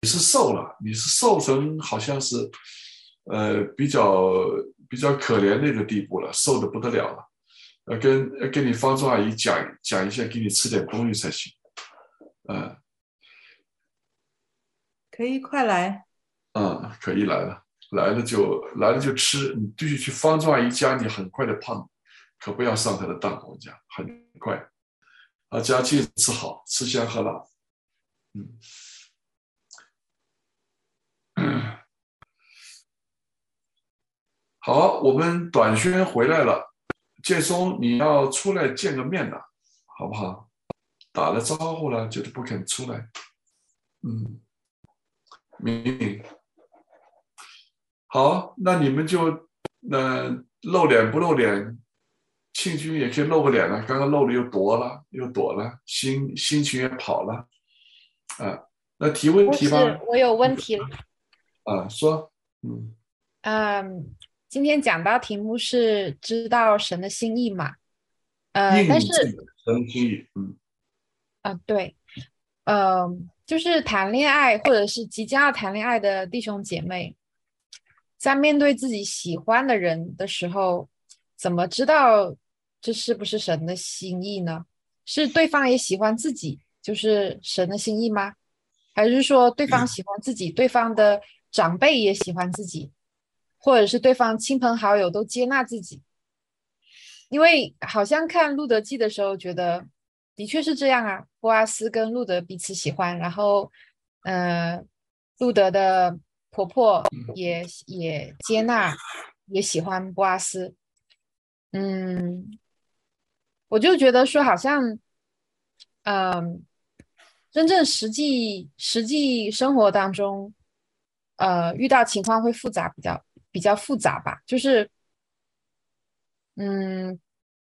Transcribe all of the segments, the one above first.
是瘦了，你是瘦成好像是比较可怜的一个地步了，瘦的不得了了。跟你方中阿姨讲一下，给你吃点东西才行。 可以快来。 可以来了，来了就吃，你必须去方中阿姨家，你很快的胖，可不要上她的当，我讲很快。家记得吃好，吃香喝辣。好，我们短宣回来了，建松你要出来见个面的，好不好？打了招呼了，就是不肯出来。明明。好，那你们就露脸不露脸，庆军也可以露个脸了。刚刚露了又躲了，心情也跑了。那提问不题吧。 是，我有问题。 说。 今天讲到题目是知道神的心意嘛？但是印证神的心意。 对，就是谈恋爱或者是即将要谈恋爱的弟兄姐妹，在面对自己喜欢的人的时候，怎么知道这是不是神的心意呢？是对方也喜欢自己，就是神的心意吗？还是说对方喜欢自己，对方的长辈也喜欢自己，或者是对方亲朋好友都接纳自己？因为好像看《路德记》的时候，觉得的确是这样啊。波阿斯跟路德彼此喜欢，然后，呃，路德的婆婆也接纳，也喜欢波阿斯。嗯，我就觉得说，好像，嗯、真正实际生活当中，遇到情况会比较复杂吧，就是，嗯。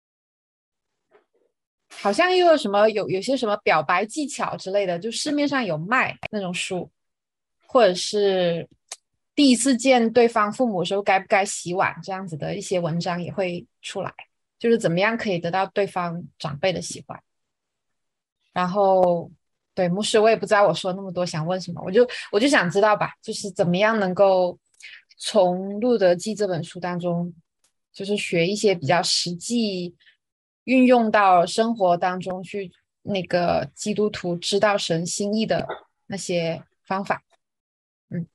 好像又有什么有些什么表白技巧之类的，就市面上有卖那种书，或者是第一次见对方父母的时候该不该洗碗这样子的一些文章也会出来，就是怎么样可以得到对方长辈的喜欢。然后，对，牧师，我也不知道我说那么多想问什么，我就想知道吧，就是怎么样能够从《路德记》这本书当中，就是学一些比较实际运用到生活当中去，那个基督徒知道神心意的那些方法。嗯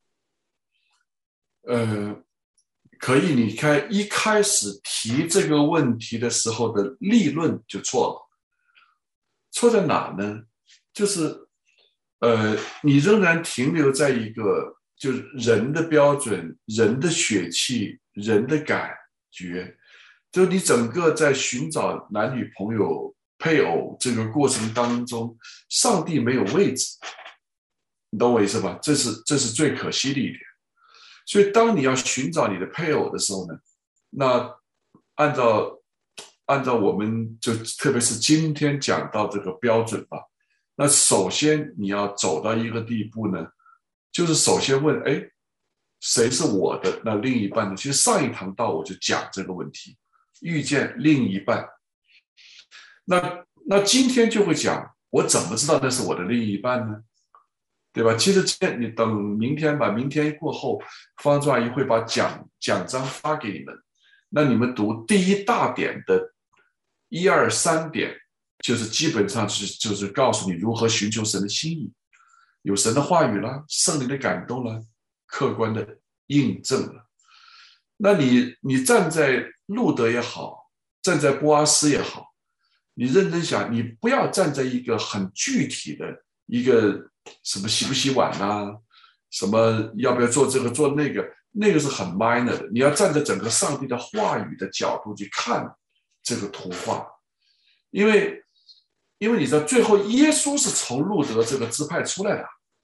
呃，可以，你看一开始提这个问题的时候的立论就错了。错在哪呢？就是你仍然停留在一个就是人的标准、人的血气、人的感觉，就你整个在寻找男女朋友、配偶这个过程当中，上帝没有位置，你懂我意思吧？这是最可惜的一点。所以，当你要寻找你的配偶的时候呢，那按照我们就特别是今天讲到这个标准吧，那首先你要走到一个地步呢，就是首先问，哎，谁是我的那另一半呢？其实上一堂道我就讲这个问题，遇见另一半。那今天就会讲，我怎么知道那是我的另一半呢？对吧？其实你等明天吧，明天过后，方仲阿姨会把奖章发给你们。那你们读第一大点的1、2、3点，就是基本上就是告诉你如何寻求神的心意，有神的话语啦，圣灵的感动啦，客观的印证了。那你站在路德也好，站在波阿斯也好，你认真想，你不要站在一个很具体的一个什么洗不洗碗啊，什么要不要做这个做那个，那个是很 minor 的。你要站在整个上帝的话语的角度去看这个图画，因为你知道，最后耶稣是从路德这个支派出来的，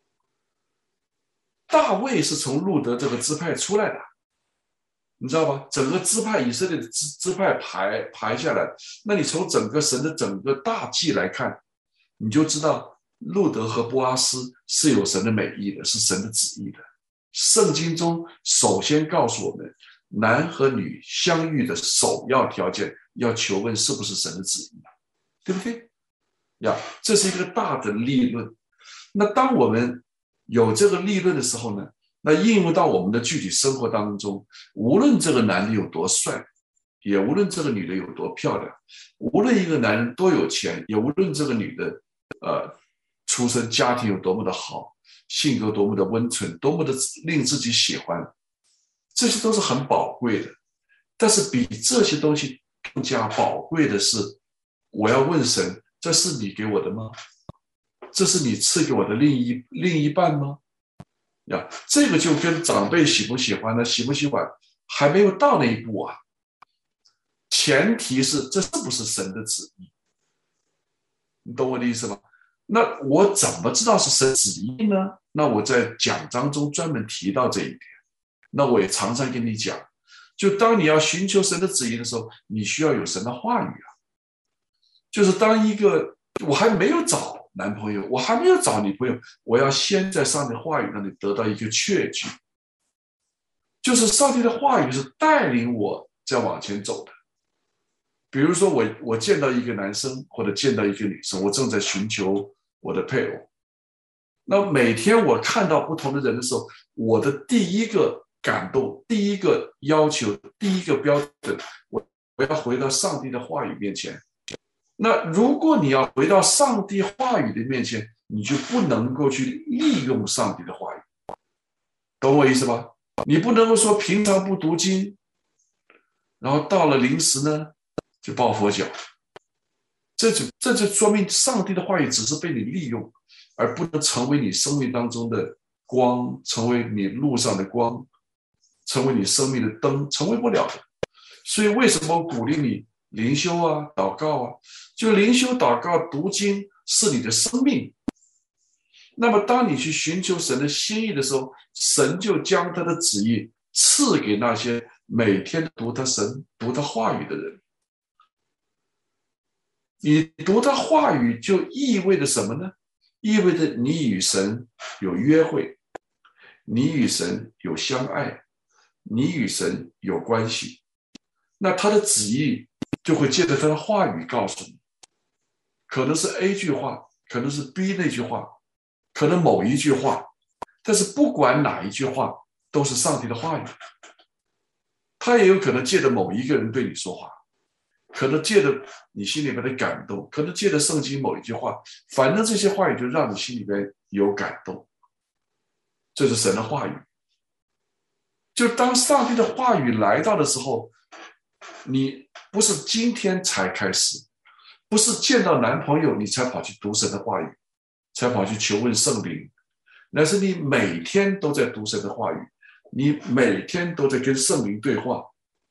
大卫是从路德这个支派出来的。你知道吧？整个支派以色列的支派排下来，那你从整个神的整个大计来看，你就知道路德和波阿斯是有神的美意的，是神的旨意的。圣经中首先告诉我们，男和女相遇的首要条件要求问是不是神的旨意，对不对？呀，这是一个大的立论。那当我们有这个立论的时候呢，那应用到我们的具体生活当中，无论这个男的有多帅，也无论这个女的有多漂亮，无论一个男人多有钱，也无论这个女的出身家庭有多么的好，性格多么的温存，多么的令自己喜欢，这些都是很宝贵的。但是比这些东西更加宝贵的是，我要问神，这是你给我的吗？这是你赐给我的另一半吗？呀，这个就跟长辈喜不喜欢呢，洗不洗碗还没有到那一步啊。前提是这是不是神的旨意？你懂我的意思吗？那我怎么知道是神旨意呢？那我在讲章中专门提到这一点。那我也常常跟你讲，就当你要寻求神的旨意的时候，你需要有神的话语啊。就是当一个我还没有找男朋友，我还没有找女朋友，我要先在上帝的话语那里得到一个确据，就是上帝的话语是带领我在往前走的。比如说我见到一个男生或者见到一个女生，我正在寻求我的配偶，那每天我看到不同的人的时候，我的第一个感动，第一个要求，第一个标准，我要回到上帝的话语面前。那如果你要回到上帝话语的面前，你就不能够去利用上帝的话语，懂我意思吧？你不能够说平常不读经，然后到了临时呢就抱佛脚，这就说明上帝的话语只是被你利用，而不能成为你生命当中的光，成为你路上的光，成为你生命的灯，成为不了的。所以为什么我鼓励你灵修啊，祷告啊？就灵修、祷告、读经是你的生命。那么当你去寻求神的心意的时候，神就将他的旨意赐给那些每天读他话语的人。你读他话语就意味着什么呢？意味着你与神有约会，你与神有相爱，你与神有关系。那他的旨意就会借着他的话语告诉你，可能是 A 句话，可能是 B 那句话，可能某一句话，但是不管哪一句话都是上帝的话语。他也有可能借着某一个人对你说话，可能借着你心里面的感动，可能借着圣经某一句话，反正这些话语就让你心里面有感动。这是神的话语。就当上帝的话语来到的时候，你不是今天才开始，不是见到男朋友你才跑去读神的话语，才跑去求问圣灵，乃是你每天都在读神的话语，你每天都在跟圣灵对话。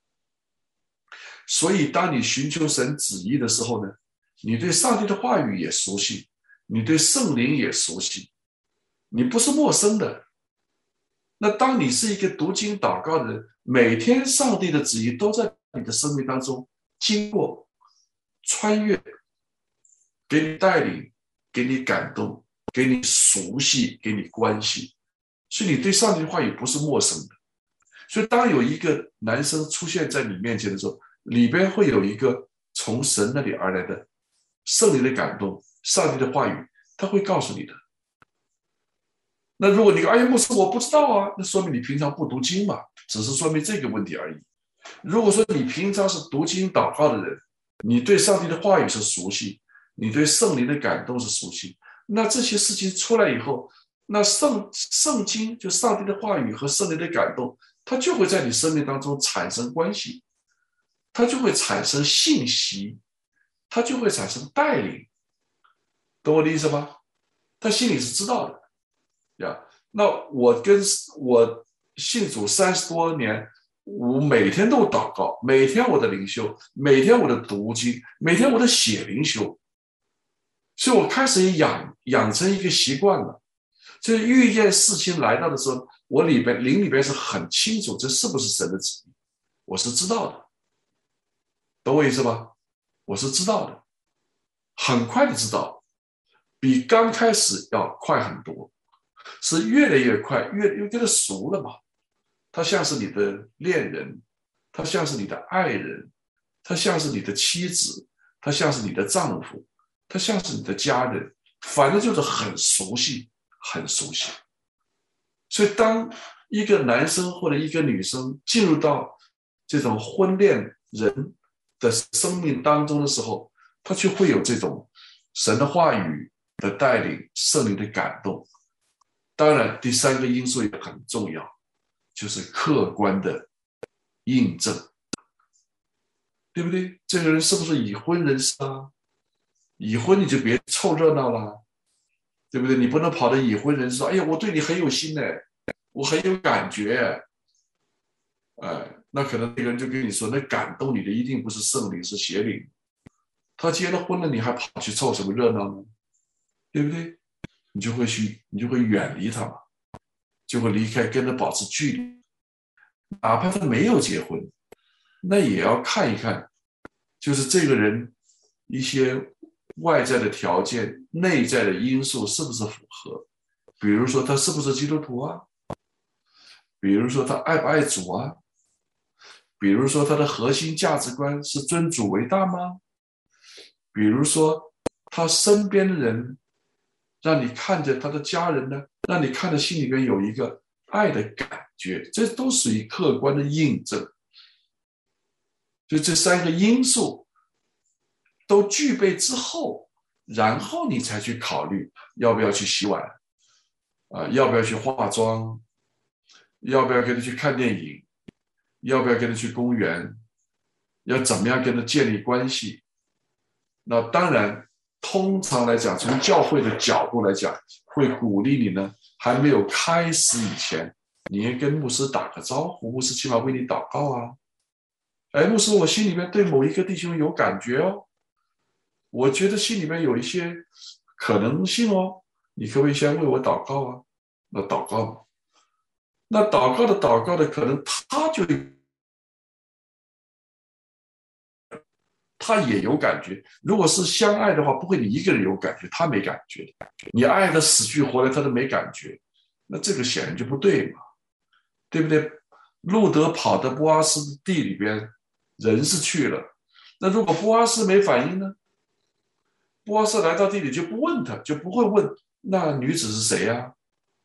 所以当你寻求神旨意的时候呢，你对上帝的话语也熟悉，你对圣灵也熟悉，你不是陌生的。那当你是一个读经祷告的人，每天上帝的旨意都在你的生命当中经过穿越，给你带领，给你感动，给你熟悉，给你关系。所以你对上帝的话语不是陌生的。所以当有一个男生出现在你面前的时候，里边会有一个从神那里而来的圣灵的感动，上帝的话语，他会告诉你的。那如果你哎呀牧师我不知道啊，那说明你平常不读经嘛，只是说明这个问题而已。如果说你平常是读经祷告的人，你对上帝的话语是熟悉，你对圣灵的感动是熟悉，那这些事情出来以后，那圣经就上帝的话语和圣灵的感动，它就会在你生命当中产生关系，它就会产生信息，它就会产生带领，懂我的意思吗？他心里是知道的呀。那我信主30多年，我每天都祷告，每天我的灵修，每天我的读经，每天我的写灵修，所以我开始养成一个习惯了，就是遇见事情来到的时候，我灵里边是很清楚这是不是神的旨意，我是知道的，懂我意思吧？我是知道的，很快的知道，比刚开始要快很多，是越来越快，越跟他熟了嘛。他像是你的恋人，他像是你的爱人，他像是你的妻子，他像是你的丈夫，他像是你的家人，反正就是很熟悉，很熟悉。 所以当一个男生或者一个女生进入到这种婚恋人的生命当中的时候，他就会有这种神的话语的带领，圣灵的感动。当然第三个因素也很重要，就是客观的印证，对不对？这个人是不是已婚人士啊？已婚你就别凑热闹了，对不对？你不能跑到已婚人士说，哎呀，我对你很有心哎，我很有感觉，那可能那个人就跟你说，那感动你的一定不是圣灵，是邪灵。他结了婚了，你还跑去凑什么热闹呢？对不对？你就会远离他嘛，就会离开，跟他保持距离。哪怕他没有结婚，那也要看一看，就是这个人一些外在的条件、内在的因素是不是符合。比如说他是不是基督徒啊？比如说他爱不爱主啊？比如说他的核心价值观是尊主为大吗？比如说他身边的人让你看着他的家人呢，让你看着心里面有一个爱的感觉，这都属于客观的印证。就这三个因素都具备之后，然后你才去考虑要不要去洗碗，要不要去化妆，要不要跟他去看电影，要不要跟他去公园，要怎么样跟他建立关系。那当然通常来讲，从教会的角度来讲，会鼓励你呢，还没有开始以前，你也跟牧师打个招呼，牧师起码为你祷告啊。哎，牧师，我心里面对某一个弟兄有感觉哦，我觉得心里面有一些可能性哦，你可不可以先为我祷告啊？那祷告嘛，那祷告的，可能他也有感觉。如果是相爱的话，不会你一个人有感觉，他没感觉，你爱的死去活来，他都没感觉，那这个显然就不对嘛，对不对？路德跑到波阿斯的地里边，人是去了，那如果波阿斯没反应呢？波阿斯来到地里就不问他，就不会问那女子是谁呀，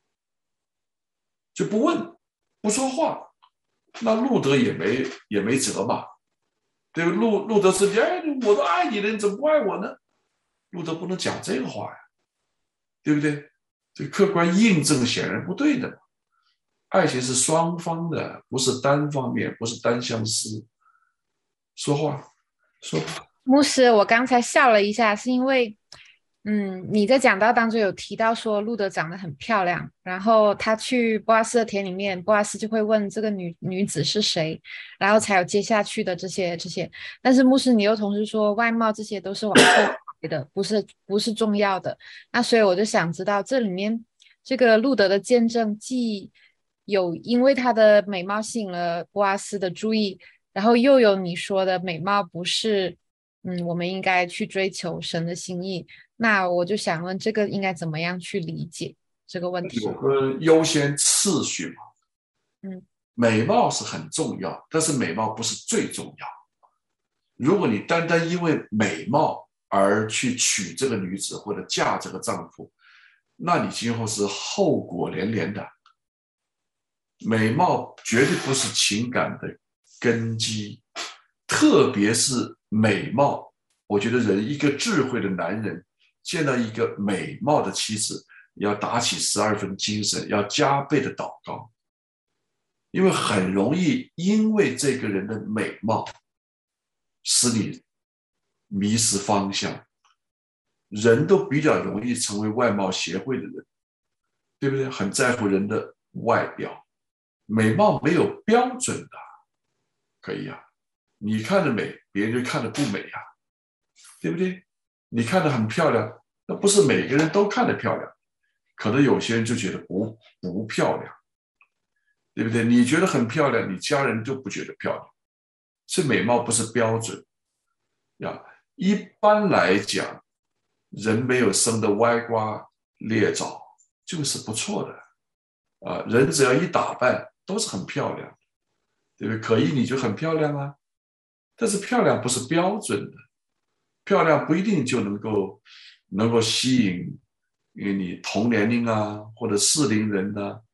就不问，不说话，那路德也没辙嘛，对吧？路德是哎，我都爱你了，你怎么不爱我呢？路德不能讲这个话呀，对不对？这客观印证显然不对的。爱情是双方的，不是单方面，不是单相思。说话，说吧。 牧师，我刚才笑了一下，是因为，你在讲道当中有提到说路德长得很漂亮，然后他去波阿斯的田里面，波阿斯就会问这个女子是谁，然后才有接下去的这些。但是牧师，你又同时说外貌这些都是往后排的，不是重要的。那所以我就想知道，这里面这个路德的见证，既有因为她的美貌吸引了波阿斯的注意，然后又有你说的美貌不是。我们应该去追求神的心意。那我就想问，这个应该怎么样去理解这个问题？ 有个优先次序嘛。 嗯， 美貌是很重要，但是美貌不是最重要。如果你单单因为美貌而去娶这个女子或者嫁这个丈夫，那你今后是后果连连的。美貌绝对不是情感的根基，特别是美貌，我觉得一个智慧的男人见到一个美貌的妻子，要打起12分精神，要加倍的祷告，因为很容易因为这个人的美貌使你迷失方向。人都比较容易成为外貌协会的人，对不对？很在乎人的外表，美貌没有标准的，可以啊，你看着美，别人就看着不美啊，对不对？你看着很漂亮，那不是每个人都看着漂亮，可能有些人就觉得不漂亮，对不对？你觉得很漂亮，你家人就不觉得漂亮，所以美貌不是标准呀。一般来讲，人没有生得歪瓜裂枣就是不错的人只要一打扮都是很漂亮，对不对？可以你就很漂亮啊，但是漂亮不是标准的，漂亮不一定就能够吸引你同年龄啊或者适龄人啊，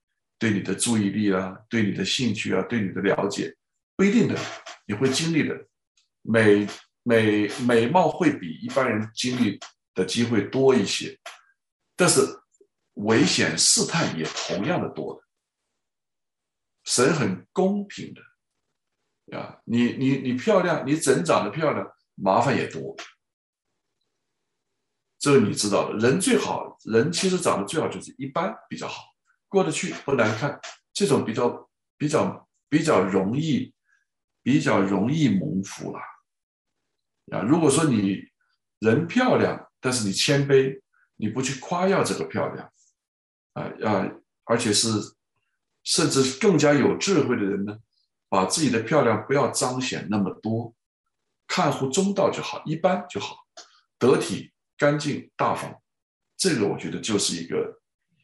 对你的注意力啊，对你的兴趣啊，对你的了解，不一定的，你会经历的。美貌会比一般人经历的机会多一些，但是危险试探也同样的多的。神很公平的啊，你漂亮，你人长得漂亮，麻烦也多。这个你知道的，人最好，人其实长得最好就是一般比较好，过得去不难看，这种比较容易蒙福了啊。如果说你人漂亮，但是你谦卑，你不去夸耀这个漂亮而且是甚至更加有智慧的人呢，把自己的漂亮不要彰显那么多，看乎中道就好，一般就好，得体、干净、大方，这个我觉得就是一个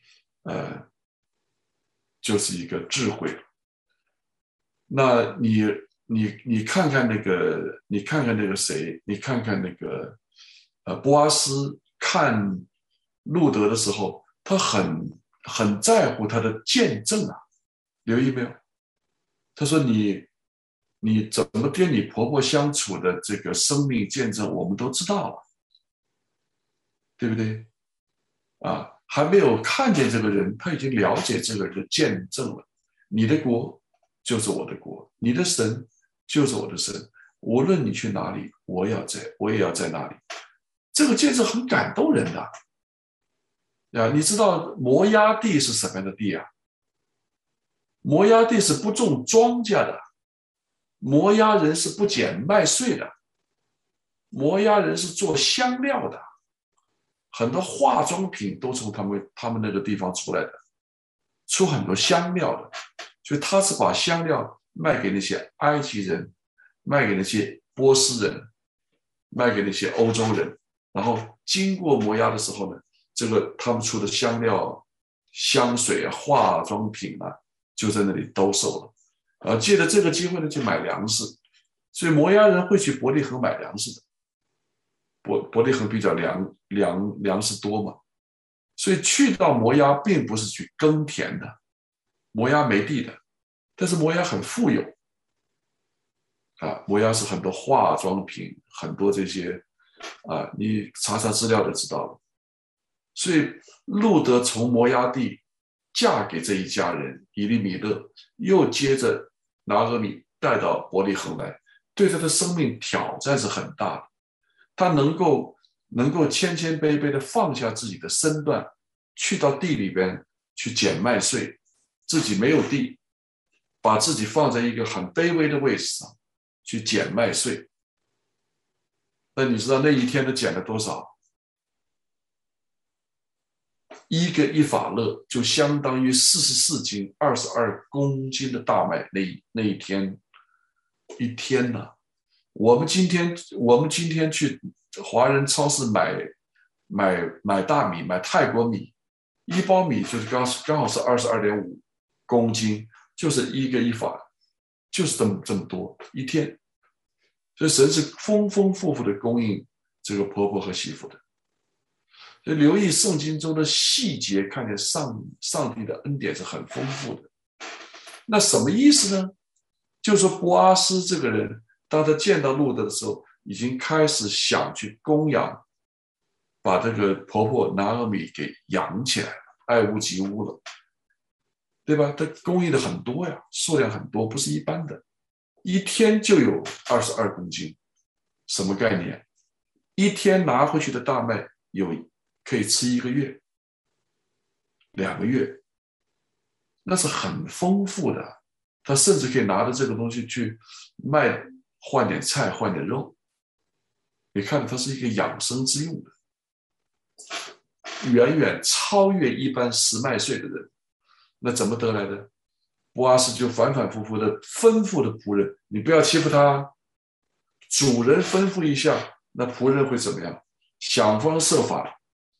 智慧。那你看看那个谁，你看看那个波阿斯看路德的时候，他很在乎他的见证啊，留意没有？他说你怎么跟你婆婆相处的这个生命见证，我们都知道了，对不对？啊，还没有看见这个人，他已经了解这个人的见证了。你的国就是我的国，你的神就是我的神，无论你去哪里，我也要在哪里。这个见证很感动人的啊！你知道摩押地是什么样的地啊？摩押地是不种庄稼的，摩押人是不捡麦穗的，摩押人是做香料的，很多化妆品都从他们那个地方出来的，出很多香料的，所以他是把香料卖给那些埃及人，卖给那些波斯人，卖给那些欧洲人，然后经过摩押的时候呢，这个他们出的香料、香水啊、化妆品啊，就在那里兜售了。借着这个机会呢，去买粮食，所以摩押人会去伯利恒买粮食的。伯利恒比较粮食多嘛，所以去到摩押并不是去耕田的，摩押没地的，但是摩押很富有啊，摩押是很多化妆品，很多这些你查查资料就知道了。所以路德从摩押地嫁给这一家人以利米勒，又接着拿俄米带到伯利恒来，对他的生命挑战是很大的。他能够谦卑的放下自己的身段，去到地里边去捡麦穗，自己没有地，把自己放在一个很卑微的位置上去捡麦穗。那你知道那一天他捡了多少？一个以法勒就相当于44斤22公斤的大麦，那一天呢？我们今天去华人超市买大米，买泰国米，一包米就是刚好是22.5公斤，就是一个以法，就是这么多一天。所以神是丰丰富富的供应这个婆婆和媳妇的。所以留意圣经中的细节，看见上帝的恩典是很丰富的。那什么意思呢？就是说波阿斯这个人，当他见到路德的时候，已经开始想去供养，把这个婆婆拿俄米给养起来了，爱屋及乌了，对吧？他供应的很多呀，数量很多，不是一般的，一天就有22公斤，什么概念？一天拿回去的大麦可以吃1个月、2个月，那是很丰富的。他甚至可以拿着这个东西去卖，换点菜，换点肉。你看，它是一个养生之用的，远远超越一般食麦穗的人。那怎么得来的？波阿斯就反反复复的吩咐的仆人，你不要欺负他。主人吩咐一下，那仆人会怎么样？想方设法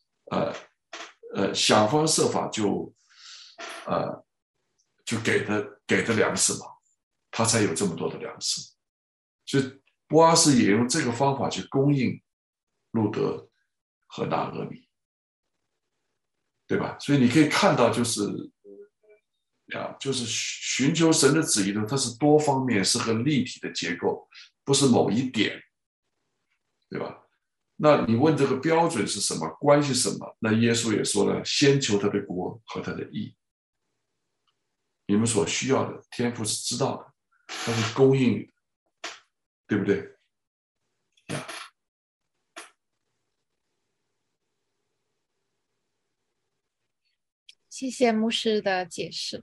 就给的粮食嘛，他才有这么多的粮食。所以波阿斯也用这个方法去供应路德和拿俄米，对吧？所以你可以看到，就是就是寻求神的旨意呢，它是多方面，是个立体的结构，不是某一点，对吧？那你问这个标准是什么，关系是什么？那耶稣也说了，先求他的国和他的义，你们所需要的，天父是知道的，他会供应你的，对不对？ 谢谢牧师的解释。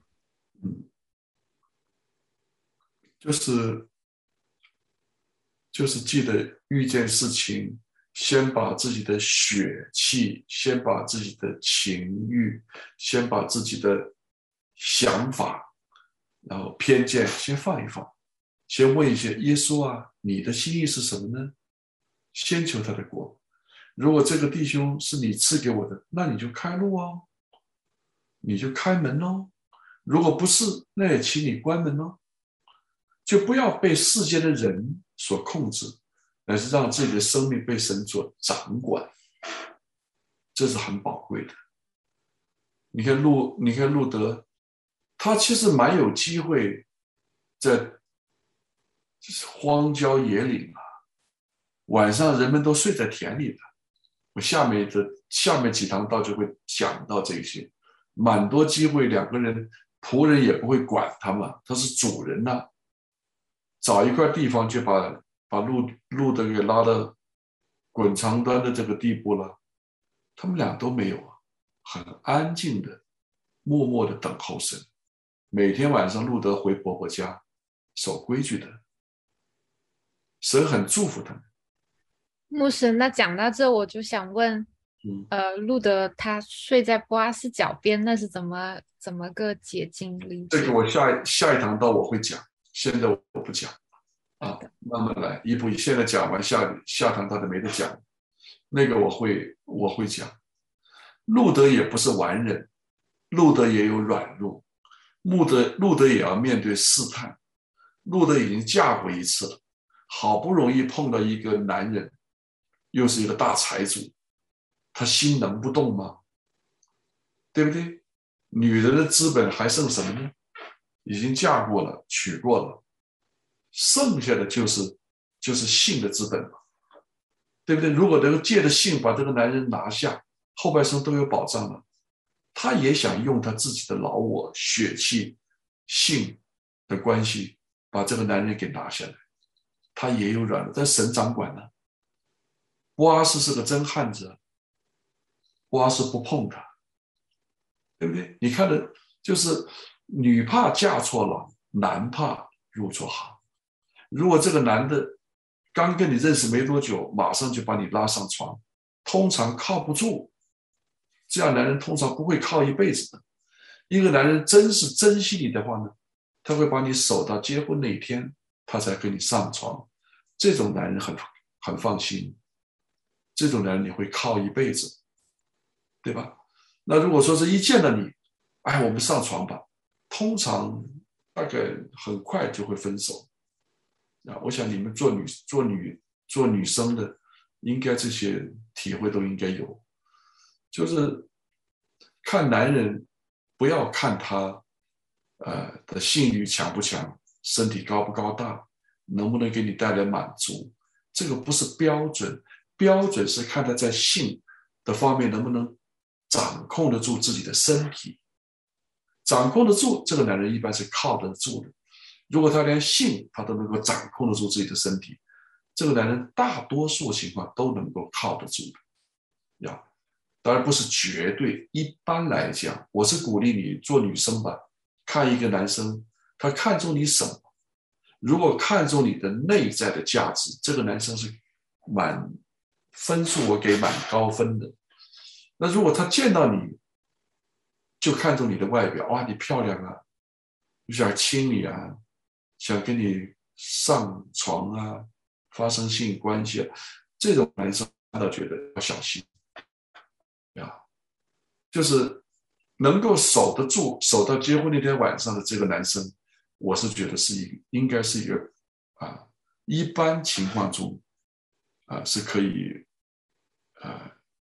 就是记得遇见事情，先把自己的血气，先把自己的情欲，先把自己的想法，然后偏见先放一放，先问一些耶稣啊，你的心意是什么呢？先求他的国。如果这个弟兄是你赐给我的，那你就开路哦，你就开门哦。如果不是，那也请你关门哦。就不要被世间的人所控制，而是让自己的生命被神所掌管，这是很宝贵的。你看路德，他其实蛮有机会在荒郊野岭啊，晚上人们都睡在田里的。我下面几堂道就会讲到这些，蛮多机会，两个人仆人也不会管他嘛，他是主人呐、找一块地方就把路德给拉到滚长端的这个地步了。他们俩都没有啊，很安静的、默默的等候神。每天晚上路德回婆婆家，守规矩的，神很祝福他们。 牧师，那讲到这，我就想问，路德他睡在波阿斯脚边，那是怎么个解经理解？ 这个我下一堂道我会讲，现在我不讲啊，慢慢来，一步一。现在讲完下堂道的没得讲，那个我会讲。路德也不是完人，路德也有软弱，路德也要面对试探。路德已经嫁过一次了，好不容易碰到一个男人，又是一个大财主，他心能不动吗？对不对？女人的资本还剩什么呢？已经嫁过了，娶过了，剩下的就是性的资本嘛，对不对？如果能够借着性把这个男人拿下，后半生都有保障了。他也想用他自己的老我、血气、性的关系把这个男人给拿下来，他也有软弱，但神掌管呢。波阿斯是个真汉子，波阿斯不碰他，对不对？你看的就是女怕嫁错郎，男怕入错行。如果这个男的刚跟你认识没多久，马上就把你拉上床，通常靠不住。这样男人通常不会靠一辈子的。一个男人真是珍惜你的话呢，他会把你守到结婚那一天，他才跟你上床。这种男人很放心，这种男人你会靠一辈子，对吧？那如果说是一见到你，哎，我们上床吧，通常大概很快就会分手。我想你们做女生的，应该这些体会都应该有。就是看男人，不要看他的性欲强不强，身体高不高大，能不能给你带来满足，这个不是标准，标准是看他在性的方面能不能掌控得住自己的身体，掌控得住，这个男人一般是靠得住的。如果他连性他都能够掌控得住自己的身体，这个男人大多数情况都能够靠得住的。当然不是绝对，一般来讲，我是鼓励你做女生吧，看一个男生，他看中你什么？如果看中你的内在的价值，这个男生是分数我给蛮高分的。那如果他见到你就看中你的外表，哇，你漂亮啊，就想亲你啊，想跟你上床啊，发生性关系啊，这种男生他倒觉得要小心啊。就是能够守得住，守到结婚那天晚上的这个男生，我是觉得应该是一个一般情况中是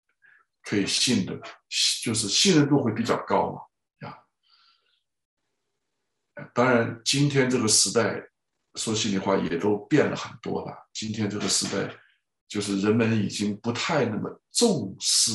可以信的，就是信任度会比较高嘛。 当然今天这个时代说心里话也都变了很多了，今天这个时代就是人们已经不太那么重视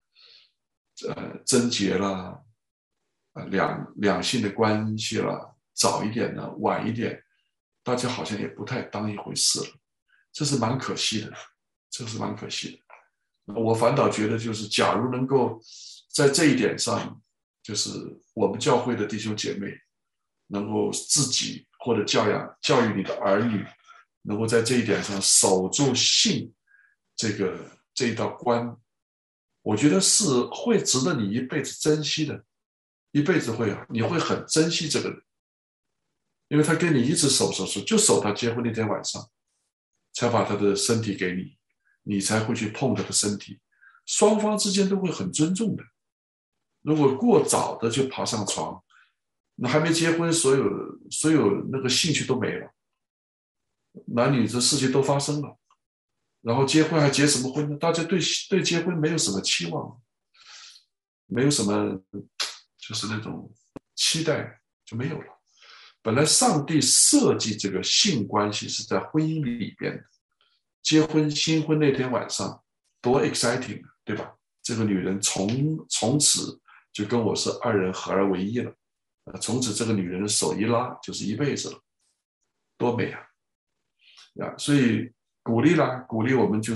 贞洁啦，两性的关系啦，早一点呢晚一点，大家好像也不太当一回事了，这是蛮可惜的，这是蛮可惜的。我反倒觉得就是假如能够在这一点上，就是我们教会的弟兄姐妹能够自己或者教育你的儿女，能够在这一点上守住性这一道关，我觉得是会值得你一辈子珍惜的，一辈子你会很珍惜这个人，因为他跟你一直守，就守到结婚那天晚上，才把他的身体给你，你才会去碰他的身体，双方之间都会很尊重的。如果过早的就爬上床，那还没结婚，所有那个兴趣都没了，男女这事情都发生了，然后结婚还结什么婚呢？大家对结婚没有什么期望，没有什么就是那种期待就没有了。本来上帝设计这个性关系是在婚姻里边的，结婚新婚那天晚上多 exciting， 对吧？这个女人从此就跟我是二人合而为一了，从此这个女人的手一拉就是一辈子了，多美啊！所以鼓励我们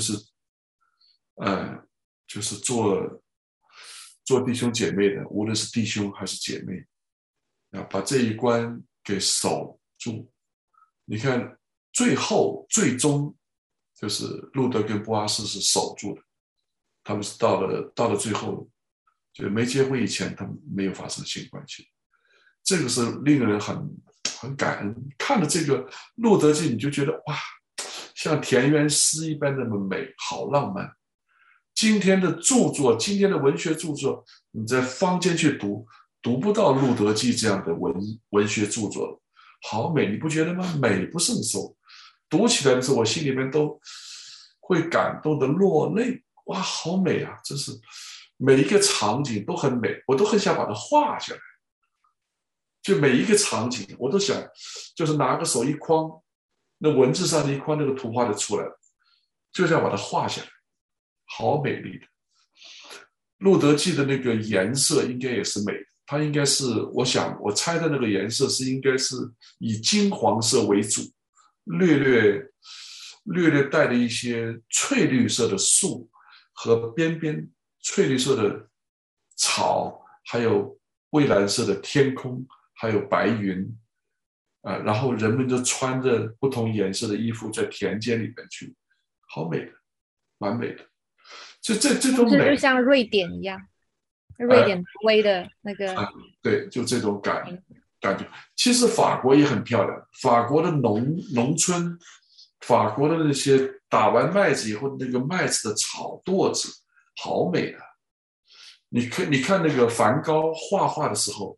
就是做弟兄姐妹的，无论是弟兄还是姐妹，把这一关给守住。你看最终就是路德跟波阿斯是守住的，他们是到了最后，就没结婚以前他们没有发生性关系，这个是令人很感恩。看了这个路德记，你就觉得哇，像田园诗一般那么美，好浪漫。今天的著作，今天的文学著作，你在坊间去读不到路德记这样的文学著作了，好美，你不觉得吗？美不胜收，读起来的时候我心里面都会感动的落泪，哇，好美啊！真是每一个场景都很美，我都很想把它画下来。就每一个场景，我都想，就是拿个手一框，那文字上的一框，那个图画就出来了，就想把它画下来，好美丽的。路德记的那个颜色应该也是美的，它应该是，我猜的那个颜色应该是以金黄色为主，略略带了一些翠绿色的树和边边翠绿色的草，还有蔚蓝色的天空，还有白云，然后人们就穿着不同颜色的衣服在田间里面去，好美的，蛮美的。这种美就像瑞典一样，瑞典挪威的那个， 对，就这种感觉。其实法国也很漂亮，法国的农村，法国的那些打完麦子以后那个麦子的草垛子，好美啊！你看那个梵高画的时候，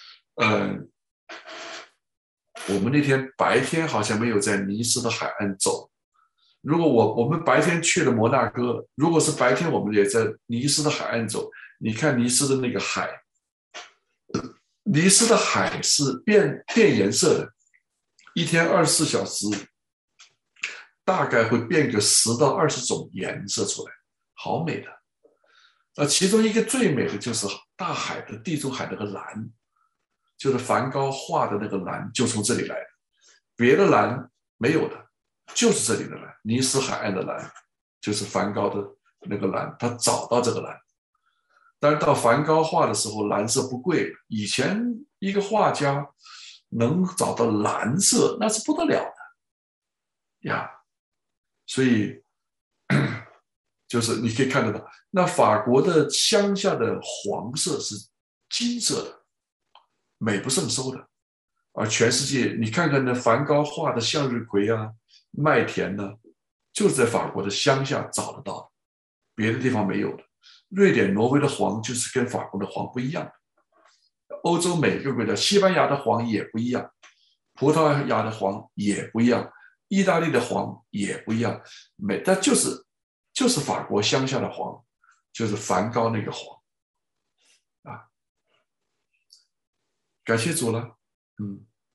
我们那天白天好像没有在尼斯的海岸走。如果我们白天去了摩纳哥，如果是白天我们也在尼斯的海岸走，你看尼斯的那个海，尼斯的海是变颜色的，一天24小时大概会变个10到20种颜色出来，好美的。其中一个最美的就是大海的地中海那个蓝，就是梵高画的那个蓝就从这里来的，别的蓝没有的，就是这里的蓝，尼斯海岸的蓝，就是梵高的那个蓝，他找到这个蓝。但是到梵高画的时候，蓝色不贵了，以前一个画家能找到蓝色那是不得了的呀，所以就是你可以看得到，那法国的乡下的黄色是金色的，美不胜收的。而全世界你看看那梵高画的向日葵啊、麦田呢，就是在法国的乡下找得到的，别的地方没有的。瑞典、挪威的黄就是跟法国的黄不一样的，欧洲每个国家，西班牙的黄也不一样，葡萄牙的黄也不一样，意大利的黄也不一样，但就是法国乡下的黄，就是梵高那个黄啊。感谢主了，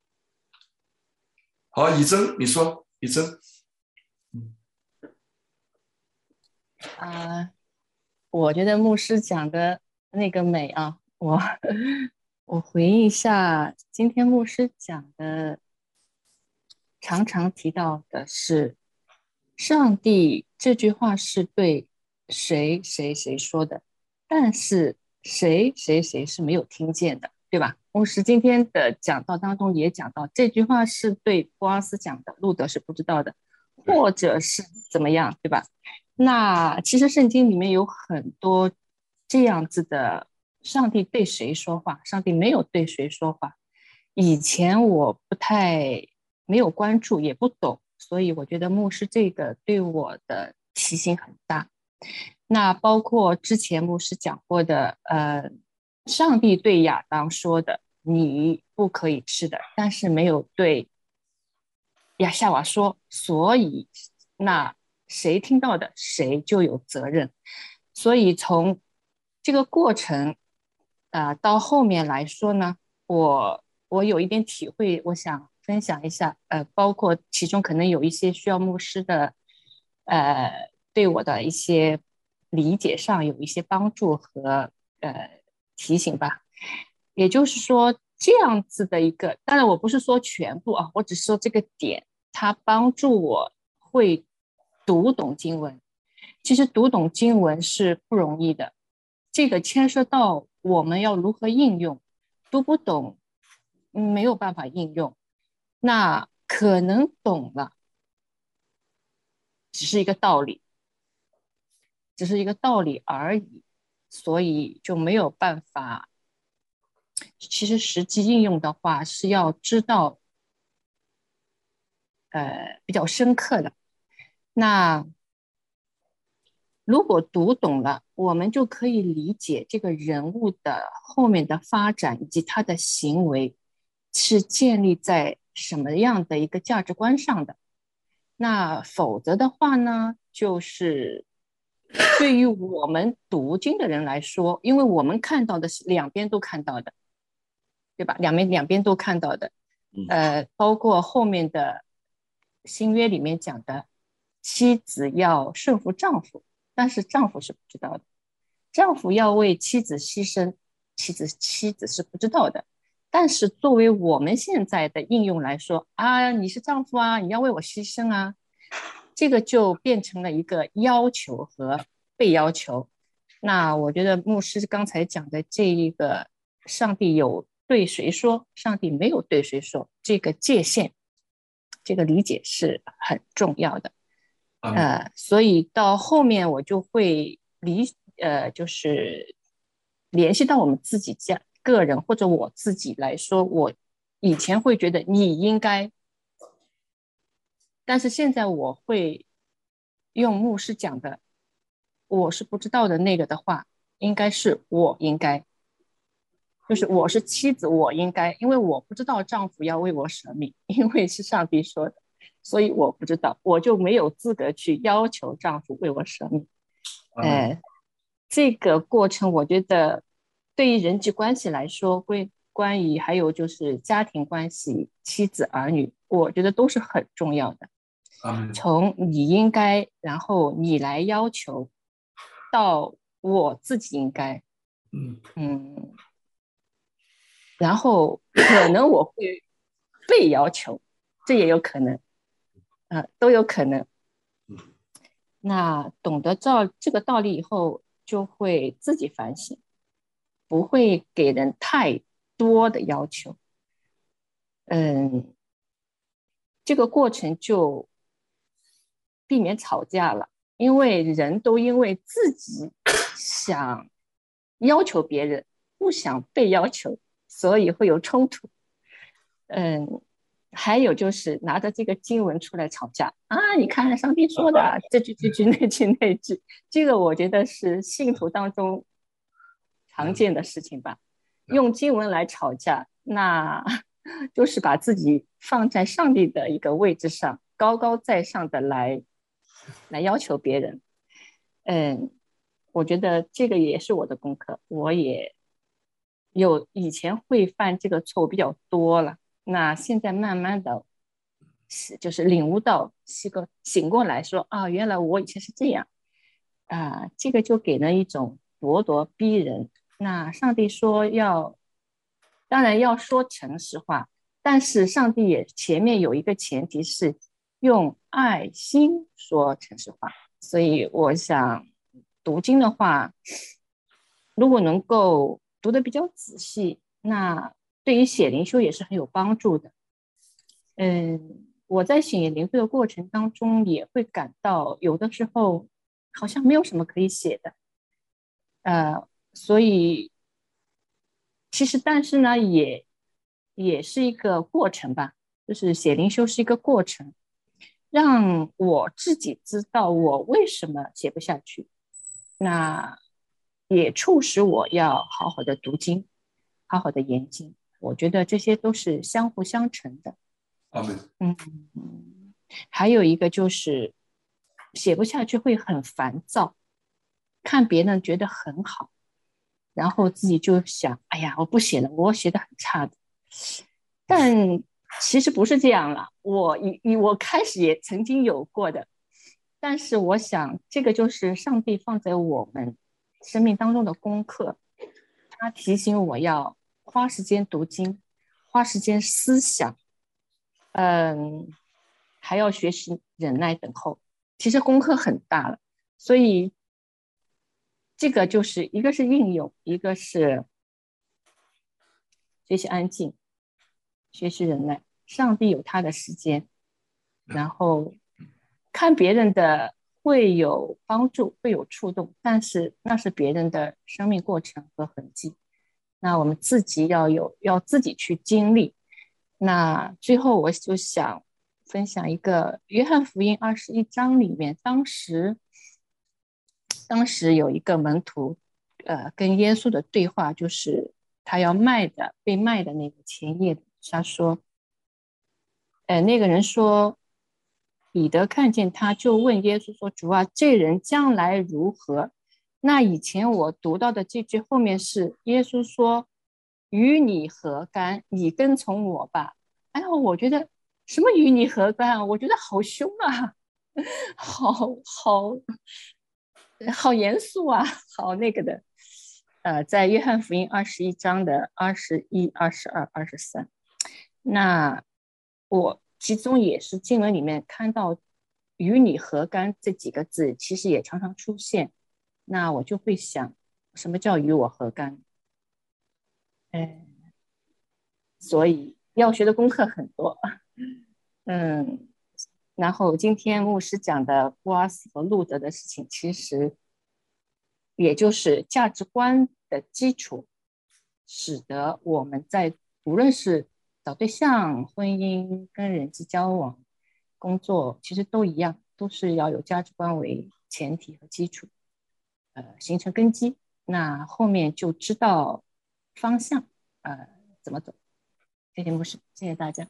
好，以真，你说，以真。 我觉得牧师讲的那个美啊，我回忆一下，今天牧师讲的，常常提到的是"上帝"这句话是对谁谁谁说的，但是谁谁谁是没有听见的，对吧？牧师今天的讲道当中也讲到，这句话是对波阿斯讲的，路德是不知道的，或者是怎么样，对吧？那其实圣经里面有很多这样子的，上帝对谁说话，上帝没有对谁说话。以前我不太没有关注，也不懂，所以我觉得牧师这个对我的提醒很大。那包括之前牧师讲过的，上帝对亚当说的，你不可以吃的，但是没有对夏娃说，所以那谁听到的，谁就有责任。所以从这个过程到后面来说呢，我有一点体会，我想分享一下，包括其中可能有一些需要牧师的，对我的一些理解上有一些帮助和提醒吧。也就是说，这样子的一个，当然我不是说全部啊，我只是说这个点，它帮助我会读懂经文。其实读懂经文是不容易的，这个牵涉到我们要如何应用，读不懂，没有办法应用。那可能懂了，只是一个道理，只是一个道理而已，所以就没有办法。其实实际应用的话，是要知道，比较深刻的。那如果读懂了，我们就可以理解这个人物的后面的发展以及他的行为是建立在什么样的一个价值观上的。那否则的话呢，就是对于我们读经的人来说，因为我们看到的是两边都看到的，对吧？两边都看到的，包括后面的新约里面讲的，妻子要顺服丈夫，但是丈夫是不知道的，丈夫要为妻子牺牲，妻子是不知道的。但是作为我们现在的应用来说啊，你是丈夫啊，你要为我牺牲啊，这个就变成了一个要求和被要求。那我觉得牧师刚才讲的这一个，上帝有对谁说，上帝没有对谁说，这个界限，这个理解是很重要的。所以到后面我就会就是联系到我们自己个人或者我自己来说，我以前会觉得你应该，但是现在我会用牧师讲的，我是不知道的那个的话，应该是我应该，就是我是妻子，我应该，因为我不知道丈夫要为我舍命，因为是上帝说的，所以我不知道，我就没有资格去要求丈夫为我舍命。这个过程我觉得对于人际关系来说，关于还有就是家庭关系、妻子儿女，我觉得都是很重要的。从你应该，然后你来要求，到我自己应该，然后可能我会被要求，这也有可能，都有可能。那懂得这个道理以后，就会自己反省，不会给人太多的要求。这个过程就避免吵架了，因为人都因为自己想要求别人，不想被要求，所以会有冲突。还有就是拿着这个经文出来吵架啊！你看上帝说的这句那句，这个我觉得是信徒当中常见的事情吧。用经文来吵架，那就是把自己放在上帝的一个位置上，高高在上的来要求别人。我觉得这个也是我的功课，我也以前会犯这个错误比较多了。那现在慢慢的就是领悟到醒过来说啊，原来我以前是这样这个就给人一种咄咄逼人。那上帝说当然要说诚实话，但是上帝也前面有一个前提是用爱心说诚实话。所以我想读经的话，如果能够读得比较仔细，那对于写灵修也是很有帮助的。我在写灵修的过程当中也会感到有的时候好像没有什么可以写的，所以其实但是呢也是一个过程吧，就是写灵修是一个过程，让我自己知道我为什么写不下去，那也促使我要好好的读经，好好的研经。我觉得这些都是相互相成的。 阿们。 还有一个就是写不下去会很烦躁，看别人觉得很好，然后自己就想，哎呀，我不写了，我写的很差的。但其实不是这样了，我开始也曾经有过的，但是我想这个就是上帝放在我们生命当中的功课，他提醒我要花时间读经，花时间思想，还要学习忍耐等候，其实功课很大了。所以这个就是一个是应用，一个是学习安静，学习忍耐。上帝有他的时间，然后看别人的会有帮助，会有触动，但是那是别人的生命过程和痕迹，那我们自己要自己去经历。那最后我就想分享一个约翰福音21章里面，当时有一个门徒跟耶稣的对话，就是他被卖的那个前夜，他说那个人说，彼得看见他就问耶稣说，主啊，这人将来如何？那以前我读到的这句后面是耶稣说，与你何干？你跟从我吧。哎呀，我觉得什么与你何干啊？我觉得好凶啊，好严肃啊，好那个的。在约翰福音21章的21、22、23，那我其中也是经文里面看到与你何干这几个字，其实也常常出现。那我就会想，什么叫与我何干？所以要学的功课很多。然后今天牧师讲的波阿斯和路德的事情，其实也就是价值观的基础，使得我们在无论是找对象、婚姻、跟人际交往、工作，其实都一样，都是要有价值观为前提和基础，形成根基，那后面就知道方向，怎么走。谢谢牧师，谢谢大家。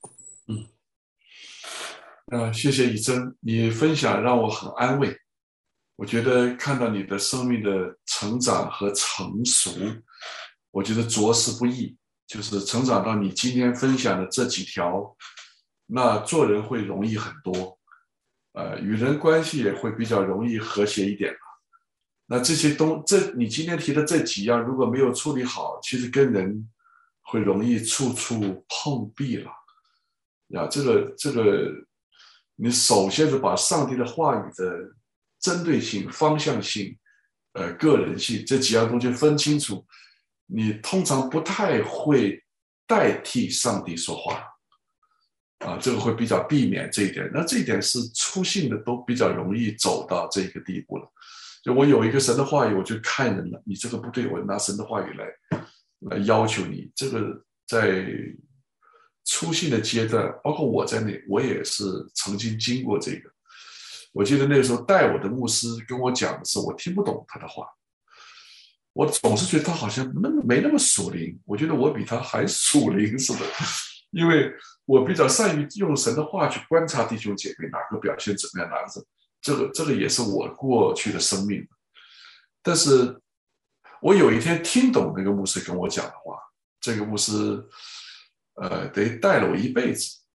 谢谢以真，你分享让我很安慰。我觉得看到你的生命的成长和成熟，我觉得着实不易。就是成长到你今天分享的这几条，那做人会容易很多，与人关系也会比较容易和谐一点。那你今天提的这几样，如果没有处理好，其实跟人会容易处处碰壁了。这个，你首先是把上帝的话语的针对性、方向性、个人性这几样东西分清楚，你通常不太会代替上帝说话这个会比较避免这一点。那这一点是粗信的都比较容易走到这个地步了。就我有一个神的话语，我就看人了，你这个不对，我拿神的话语来要求你。这个在初信的阶段，包括我在内，我也是曾经经过这个。我记得那个时候带我的牧师跟我讲的时候，我听不懂他的话，我总是觉得他好像没那么属灵，我觉得我比他还属灵似的，因为我比较善于用神的话去观察弟兄姐妹哪个表现怎么样，哪个这个也是我过去的生命。但是我有一天听懂那个牧师跟我讲的话，这个牧师等于带了我一辈子，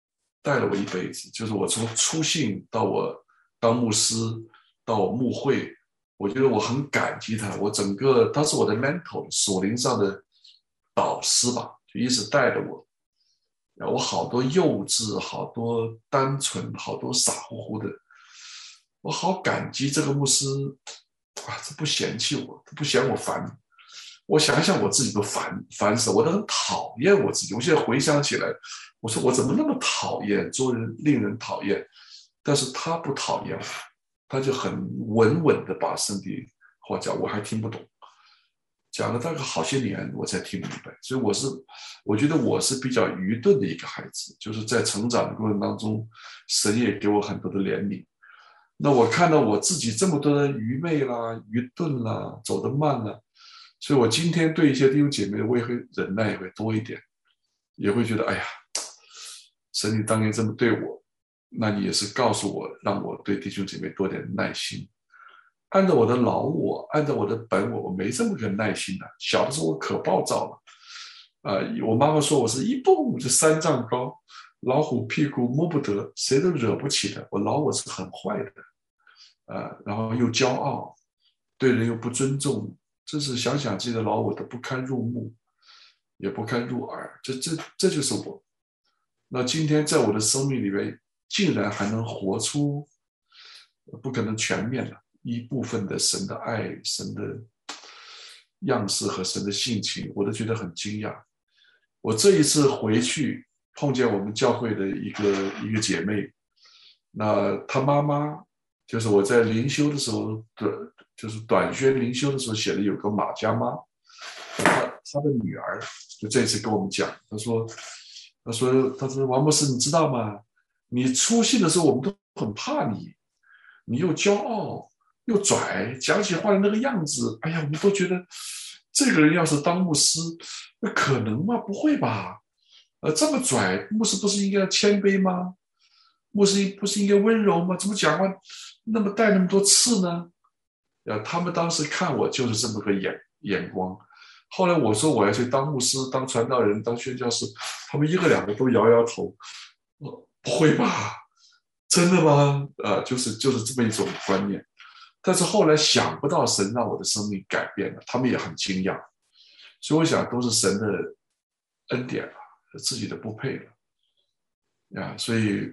带了我一辈子，就是我从初信到我当牧师，到我牧会，我觉得我很感激他。他是我的 mentor， 属灵上的导师吧，就一直带着我。我好多幼稚，好多单纯，好多傻乎乎的，我好感激这个牧师啊，这不嫌弃我，他不嫌我烦。我想想我自己都烦死了，我都很讨厌我自己。我现在回想起来，我说我怎么那么讨厌，做人令人讨厌。但是他不讨厌我，他就很稳稳的把圣经话讲，我还听不懂，讲了大概好些年我才听明白。所以我觉得我是比较愚钝的一个孩子，就是在成长的过程当中，神也给我很多的怜悯。那我看到我自己这么多的愚昧啦、愚钝啦、走得慢啦，所以我今天对一些弟兄姐妹，我也会忍耐也会多一点，也会觉得哎呀，神你当年这么对我，那你也是告诉我，让我对弟兄姐妹多点耐心。按照我的老我，按照我的本我，我没这么个耐心的。小的时候我可暴躁了，我妈妈说我是一蹦就3丈高，老虎屁股摸不得，谁都惹不起的。我老我是很坏的，然后又骄傲，对人又不尊重，这是想想自己的老我都不堪入目，也不堪入耳，这就是我。那今天在我的生命里面，竟然还能活出，不可能全面了，一部分的神的爱、神的样式和神的性情，我都觉得很惊讶。我这一次回去碰见我们教会的一个姐妹，那她妈妈就是我在灵修的时候就是短宣灵修的时候写的有个马家妈，她的女儿就这次跟我们讲，她说王牧师你知道吗？你出信的时候我们都很怕你，你又骄傲又拽，讲起话的那个样子，哎呀，我们都觉得这个人要是当牧师，那可能吗？不会吧？这么拽，牧师不是应该谦卑吗？牧师不是应该温柔吗？怎么讲话那么带那么多刺呢？他们当时看我就是这么个眼光。后来我说我要去当牧师、当传道人、当宣教师，他们一个两个都摇摇头，不会吧？真的吗？就是这么一种观念。但是后来想不到神让我的生命改变了，他们也很惊讶。所以我想都是神的恩典了，自己的不配了所以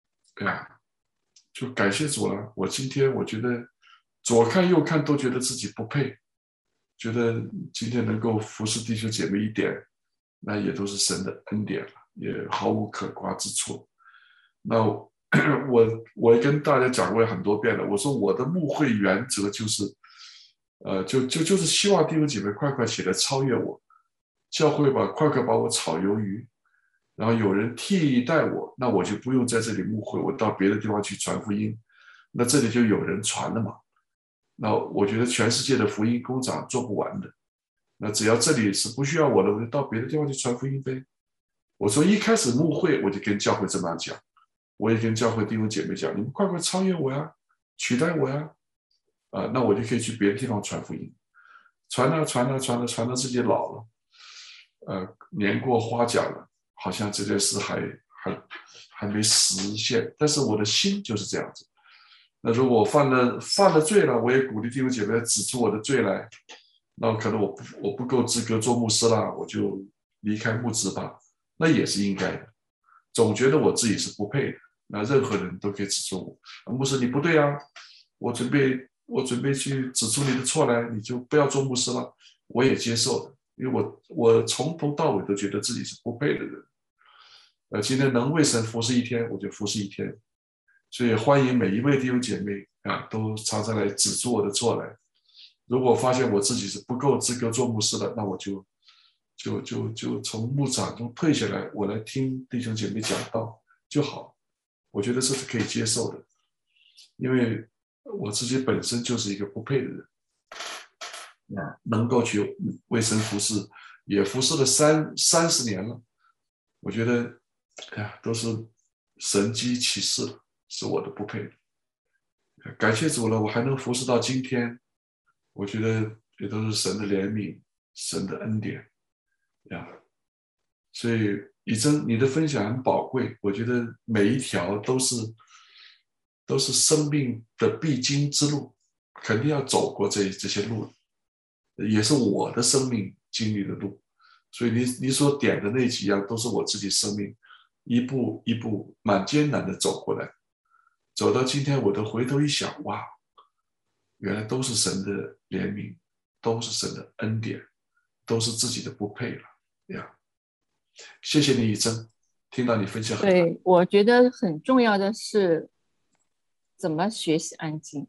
就感谢主了。我今天我觉得左看右看都觉得自己不配，觉得今天能够服侍弟兄姐妹一点，那也都是神的恩典了，也毫无可夸之处。那我也跟大家讲过很多遍了，我说我的牧会原则就是就是希望弟兄姐妹快快起来超越我，教会快快把我炒鱿鱼，然后有人替代我，那我就不用在这里牧会，我到别的地方去传福音，那这里就有人传了嘛。那我觉得全世界的福音工厂做不完的，那只要这里是不需要我的，我就到别的地方去传福音呗。我说一开始牧会我就跟教会这么讲，我也跟教会弟兄姐妹讲，你们快快超越我呀，取代我呀，那我就可以去别的地方传福音，传到自己老了，年过花甲了，好像这件事还没实现，但是我的心就是这样子。那如果我犯了罪了，我也鼓励弟兄姐妹指出我的罪来，那可能我不够资格做牧师了，我就离开牧职吧，那也是应该的。总觉得我自己是不配的，那任何人都可以指出我，牧师你不对啊，我准备去指出你的错来，你就不要做牧师了，我也接受的，因为我从头到尾都觉得自己是不配的人。今天能为神服侍一天，我就服侍一天。所以欢迎每一位弟兄姐妹都常常来指出我的错来。如果发现我自己是不够资格做牧师的，那我就从牧长中退下来，我来听弟兄姐妹讲道就好。我觉得这是可以接受的，因为我自己本身就是一个不配的人，能够去为神服侍，也服侍了30年了。我觉得都是神机启示了，是我的不配的。感谢主了，我还能服侍到今天，我觉得也都是神的怜悯，神的恩典所以以真，你的分享很宝贵，我觉得每一条都是生命的必经之路，肯定要走过这些路，也是我的生命经历的路。所以你所点的那几样，都是我自己生命一步一步蛮艰难的走过来，走到今天，我都回头一想，哇，原来都是神的怜悯，都是神的恩典，都是自己的不配了呀。谢谢你，以真，听到你分享很对，我觉得很重要的是怎么学习安静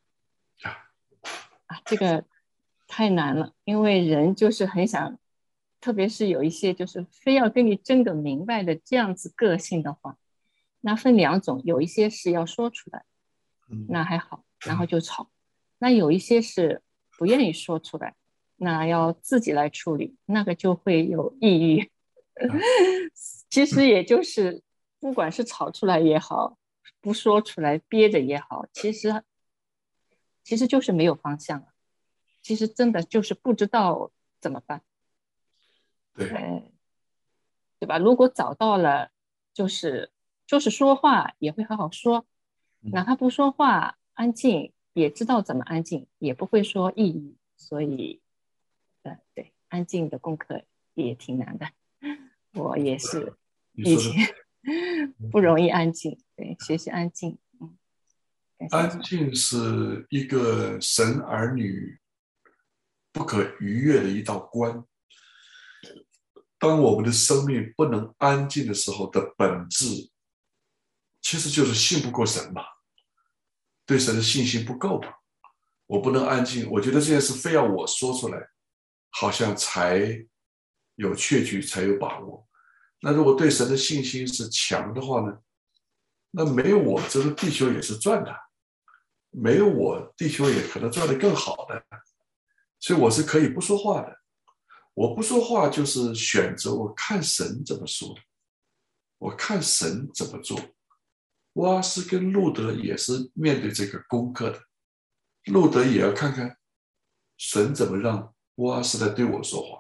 啊，这个太难了，因为人就是很想，特别是有一些就是非要跟你争个明白的这样子个性的话，那分两种，有一些是要说出来，那还好，然后就吵；那有一些是不愿意说出来，那要自己来处理，那个就会有抑郁。其实也就是不管是吵出来也好，不说出来憋着也好，其实就是没有方向了，其实真的就是不知道怎么办。 对， 对吧？如果找到了，就是说话也会好好说，哪怕不说话，安静也知道怎么安静，也不会说抑郁。所以，对，安静的功课也挺难的。我也是以前不容易安静，对，学习安静。 安静是一个神儿女不可逾越的一道关。当我们的生命不能安静的时候的本质，其实就是信不过神嘛，对神的信心不够嘛。我不能安静，我觉得这件事非要我说出来，好像才有确据，才有把握。那如果对神的信心是强的话呢，那没有我，这个地球也是转的，没有我，地球也可能转得更好的。所以我是可以不说话的。我不说话就是选择，我看神怎么说，我看神怎么做。波阿斯跟路德也是面对这个功课的，路德也要看看神怎么让波阿斯来对我说话，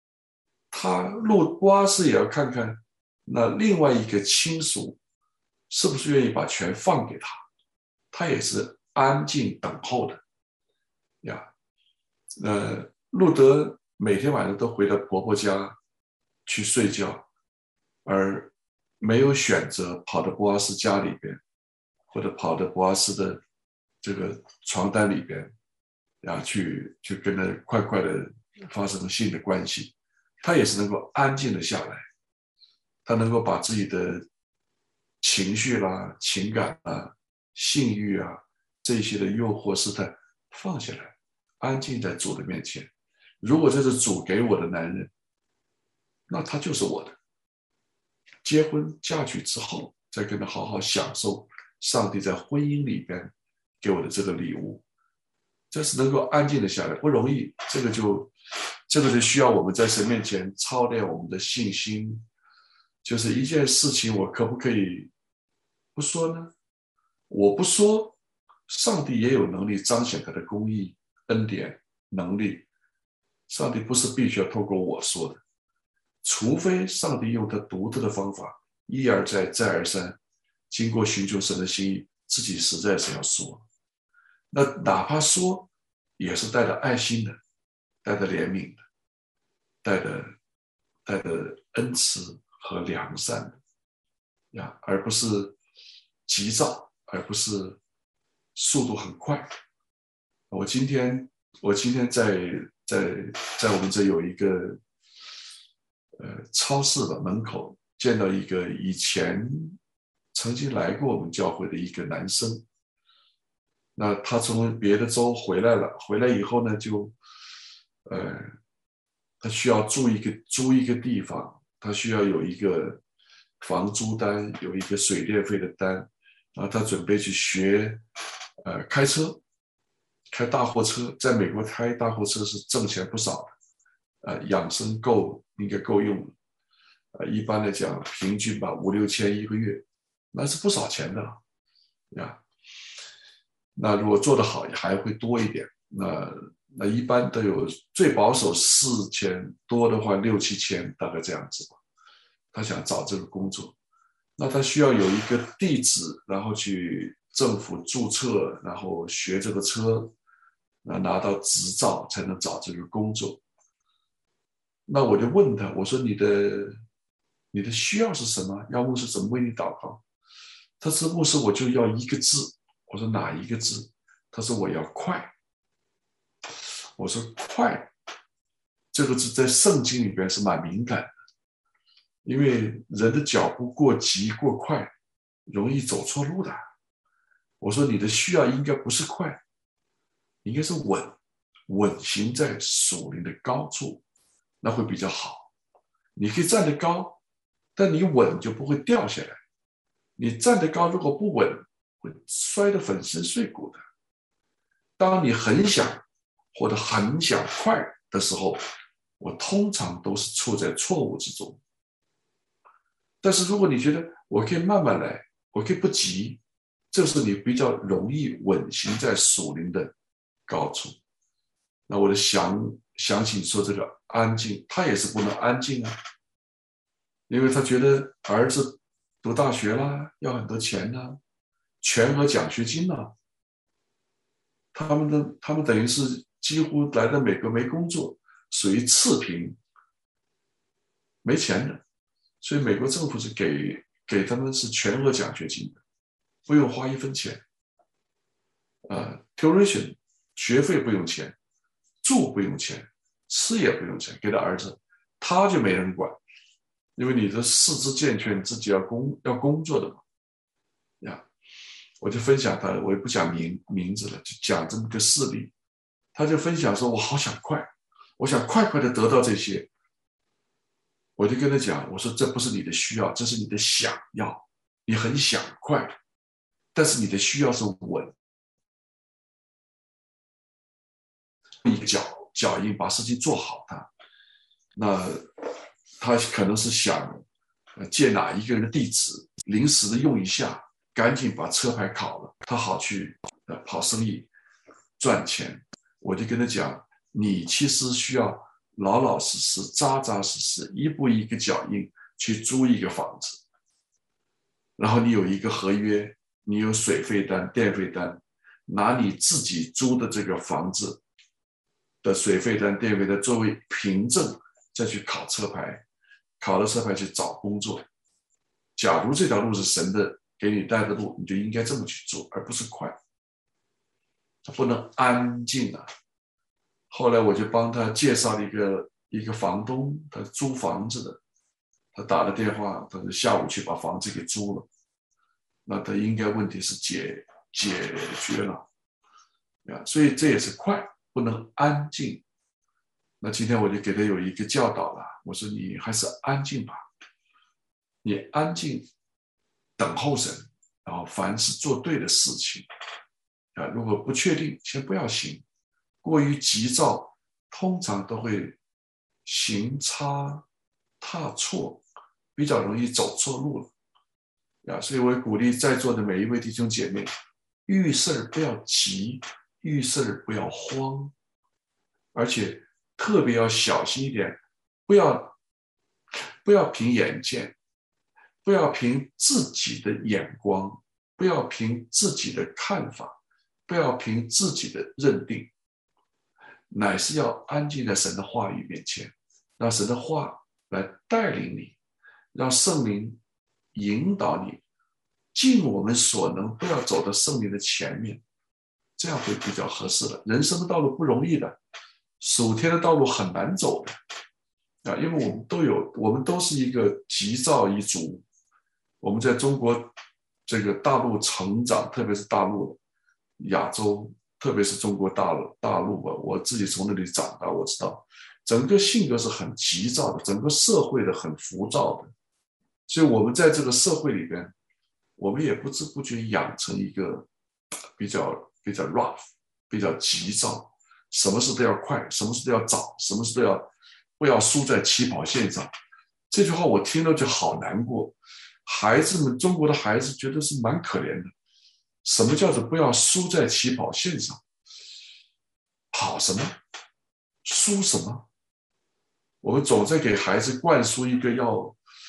波阿斯也要看看那另外一个亲属是不是愿意把权放给他，他也是安静等候的呀。路德每天晚上都回到婆婆家去睡觉，而没有选择跑到波阿斯家里边，或者跑到波阿斯的这个床单里边，然后去跟他快快的发生性的关系。他也是能够安静的下来，他能够把自己的情绪啦、情感啊、性欲啊这些的诱惑试探放下来，安静在主的面前。如果这是主给我的男人，那他就是我的。结婚嫁娶之后，再跟他好好享受上帝在婚姻里边给我的这个礼物，这是能够安静的下来，不容易。这个就需要我们在神面前操练我们的信心。就是一件事情，我可不可以不说呢？我不说，上帝也有能力彰显他的公义、恩典、能力。上帝不是必须要透过我说的，除非上帝用他独特的方法，一而再再而三，经过寻求神的心意，自己实在是要说。那哪怕说，也是带着爱心的，带着怜悯的，带着恩慈和良善的呀，而不是急躁，而不是速度很快。我今天在我们这有一个超市的门口见到一个以前曾经来过我们教会的一个男生。那他从别的州回来了，回来以后呢，他需要租一个地方，他需要有一个房租单，有一个水电费的单，然后他准备去学开车，开大货车。在美国开大货车是挣钱不少的，养生应该够用的，一般来讲平均吧5、6千一个月，那是不少钱的呀。那如果做得好还会多一点，那一般都有最保守4000，多的话6、7千，大概这样子吧。 他想找这个工作，那他需要有一个地址，然后去政府注册，然后学这个车，拿到执照才能找这个工作。那我就问他，我说你的需要是什么？要牧师怎么为你祷告？他说牧师，我就要一个字。我说哪一个字？他说我要快。我说快这个字在圣经里边是蛮敏感的，因为人的脚步过急过快，容易走错路的。我说你的需要应该不是快，应该是稳行在属灵的高处，那会比较好。你可以站得高，但你稳就不会掉下来。你站得高如果不稳，会摔得粉身碎骨的。当你很想或者很想快的时候，我通常都是处在错误之中。但是如果你觉得我可以慢慢来，我可以不急，这是你比较容易稳行在属灵的高处。那我的想起说这个安静，他也是不能安静啊，因为他觉得儿子读大学啦，要很多钱啦，全额奖学金啦，他们等于是几乎来到美国没工作，属于次贫，没钱的，所以美国政府是给他们是全额奖学金的，不用花一分钱。tuition 学费不用钱，住不用钱，吃也不用钱，给他儿子，他就没人管，因为你的四肢健全，自己要工作的嘛。呀，我就分享他，我也不讲名字了，就讲这么个事例。他就分享说，我好想快，我想快快的得到这些。我就跟他讲，我说这不是你的需要，这是你的想要，你很想快，但是你的需要是稳，一个脚印把事情做好的。那他可能是想借哪一个人的地址，临时的用一下，赶紧把车牌考了，他好去跑生意赚钱。我就跟他讲，你其实需要老老实实、扎扎实实，一步一个脚印去租一个房子，然后你有一个合约，你有水费单、电费单，拿你自己租的这个房子的水费单、电费单作为凭证，再去考车牌，考了车牌去找工作。假如这条路是神的给你带的路，你就应该这么去做，而不是快。他不能安静啊。后来我就帮他介绍了一个房东，他租房子的，他打了电话，他就下午去把房子给租了。那他应该问题是解决了呀，所以这也是快，不能安静。那今天我就给他有一个教导了，我说你还是安静吧，你安静等候神，然后凡是做对的事情啊，如果不确定，先不要行。过于急躁，通常都会行差踏错，比较容易走错路了。所以我也鼓励在座的每一位弟兄姐妹，遇事不要急，遇事不要慌，而且特别要小心一点，不要凭眼见，不要凭自己的眼光，不要凭自己的看法，不要凭自己的认定，乃是要安静在神的话语面前，让神的话来带领你，让圣灵引导你，尽我们所能，不要走到圣灵的前面，这样会比较合适的。人生的道路不容易的，属天的道路很难走的因为我们都是一个急躁一族。我们在中国这个大陆成长，特别是大陆亚洲，特别是中国大陆我自己从那里长大，我知道整个性格是很急躁的，整个社会的很浮躁的，所以我们在这个社会里边，我们也不知不觉养成一个比较 rough， 比较急躁，什么事都要快，什么事都要早，什么事都不要输在起跑线上。这句话我听了就好难过。孩子们，中国的孩子觉得是蛮可怜的。什么叫做不要输在起跑线上？跑什么？输什么？我们总在给孩子灌输一个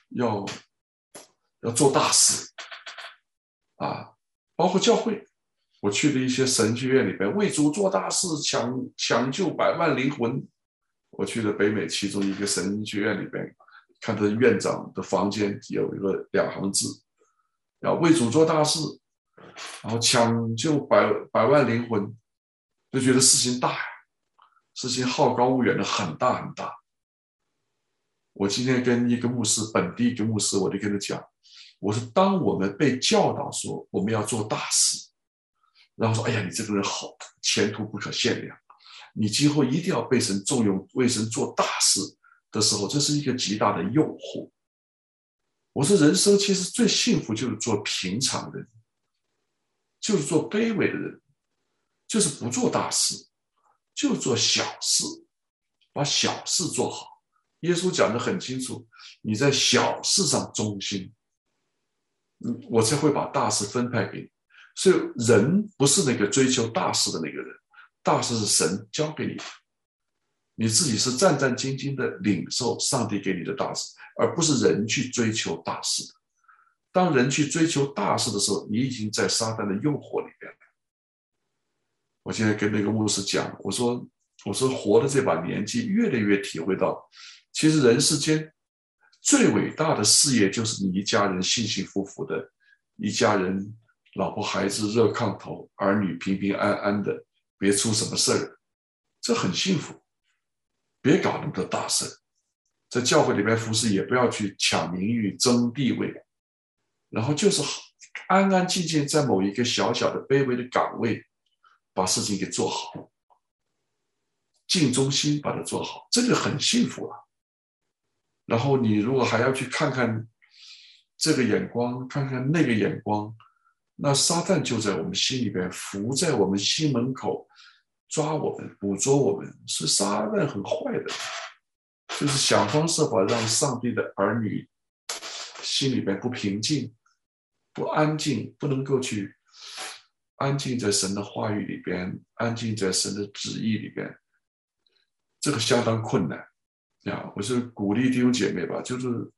要做大事啊，包括教会，我去的一些神学院里边，为主做大事，抢救百万灵魂。我去的北美其中一个神学院里边，看到院长的房间有一个2行字，要为主做大事，然后抢救百万灵魂，就觉得事情大呀，事情好高骛远的，很大很大。我今天跟一个牧师，本地一个牧师，我就跟他讲，我说当我们被教导说我们要做大事，然后说哎呀你这个人好，前途不可限量，你今后一定要被神重用，为神做大事的时候，这是一个极大的诱惑。我说人生其实最幸福就是做平常人，就是做卑微的人，就是不做大事，就做小事，把小事做好。耶稣讲得很清楚，你在小事上忠心，我才会把大事分派给你。所以人不是那个追求大事的那个人，大事是神交给你的，你自己是战战兢兢的领受上帝给你的大事，而不是人去追求大事的。当人去追求大事的时候，你已经在撒旦的诱惑里边了。我现在跟那个牧师讲，我说活的这把年纪，越来越体会到，其实人世间最伟大的事业就是你一家人幸幸福福的，一家人老婆孩子热炕头，儿女平平安安的，别出什么事儿，这很幸福。别搞那么多大事，在教会里面服侍也不要去抢名誉争地位，然后就是安安静静在某一个小小的卑微的岗位把事情给做好，尽忠心把它做好，这个很幸福啊。然后你如果还要去看看这个眼光，看看那个眼光，那撒旦就在我们心里边，伏在我们心门口，抓我们，捕捉我们。是撒旦很坏的，就是想方设法让上帝的儿女心里边不平静，不安静，不能够去安静在神的话语里边，安静在神的旨意里边，这个相当困难呀。我是鼓励弟兄姐妹吧，就是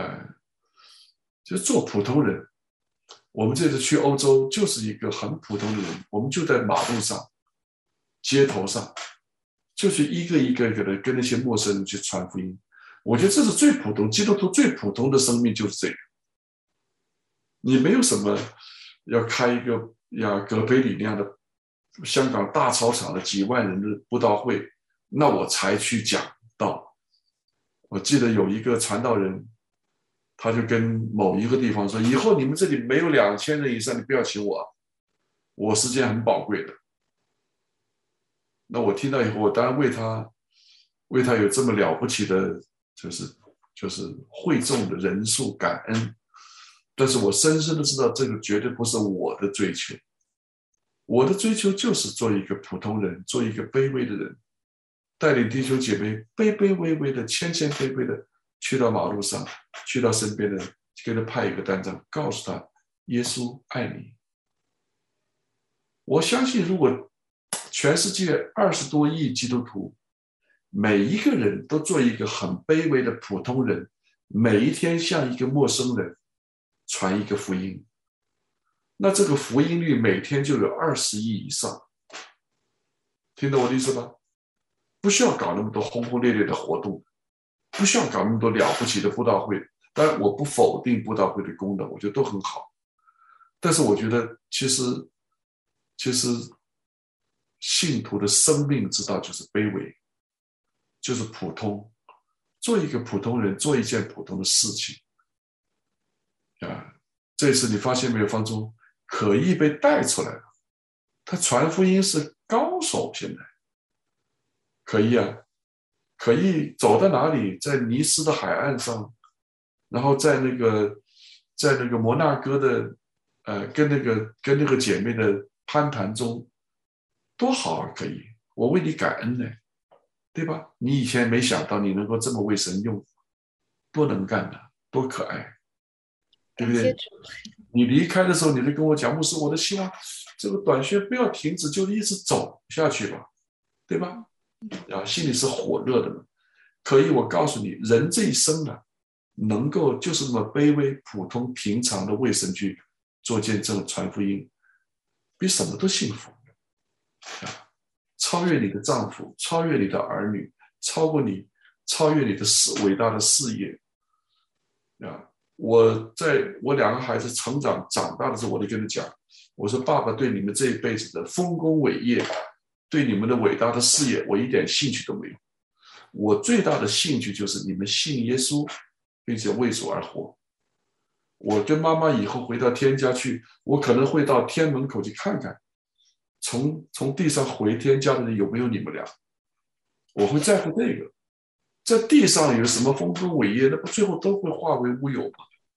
做普通人。我们这次去欧洲就是一个很普通的人，我们就在马路上街头上，就去一个一个的跟那些陌生人去传福音。我觉得这是最普通，基督徒最普通的生命就是这个。你没有什么要开一个葛培理那样的香港大操场的几万人的布道会，那我才去讲道。我记得有一个传道人，他就跟某一个地方说，以后你们这里没有2000人以上，你不要请我，我时间很宝贵的。那我听到以后，我当然为他有这么了不起的就是会众的人数感恩，但是我深深的知道这个绝对不是我的追求。我的追求就是做一个普通人，做一个卑微的人，带领弟兄姐妹卑卑微微的谦卑微的去到马路上，去到身边的人，给他派一个单张，告诉他耶稣爱你。我相信如果全世界20多亿基督徒，每一个人都做一个很卑微的普通人，每一天向一个陌生人传一个福音，那这个福音率每天就有20亿以上。听懂我的意思吧？不需要搞那么多轰轰烈烈的活动，不需要搞那么多了不起的布道会。当然我不否定布道会的功能，我觉得都很好，但是我觉得其实信徒的生命之道就是卑微，就是普通，做一个普通人，做一件普通的事情这次你发现没有，方舟可以被带出来了，他传福音是高手，现在可以可以走到哪里，在尼斯的海岸上，然后在那个摩纳哥的跟那个姐妹的攀谈中，多好啊！可以，我为你感恩呢，对吧？你以前没想到你能够这么为神用，多能干的，多可爱，对不对？你离开的时候，你就跟我讲，牧师，我的希望这个短宣不要停止，就一直走下去吧，对吧？心里是火热的。可以，我告诉你，人这一生能够就是那么卑微、普通、平常的为神去做见证、传福音，比什么都幸福超越你的丈夫，超越你的儿女，超越你的伟大的事业我两个孩子长大的时候，我就跟他讲，我说爸爸对你们这一辈子的丰功伟业，对你们的伟大的事业，我一点兴趣都没有。我最大的兴趣就是你们信耶稣，并且为主而活。我跟妈妈以后回到天家去，我可能会到天门口去看看，从地上回天家的人有没有你们俩，我会在乎这个。在地上有什么丰功伟业，那不最后都会化为乌有吗？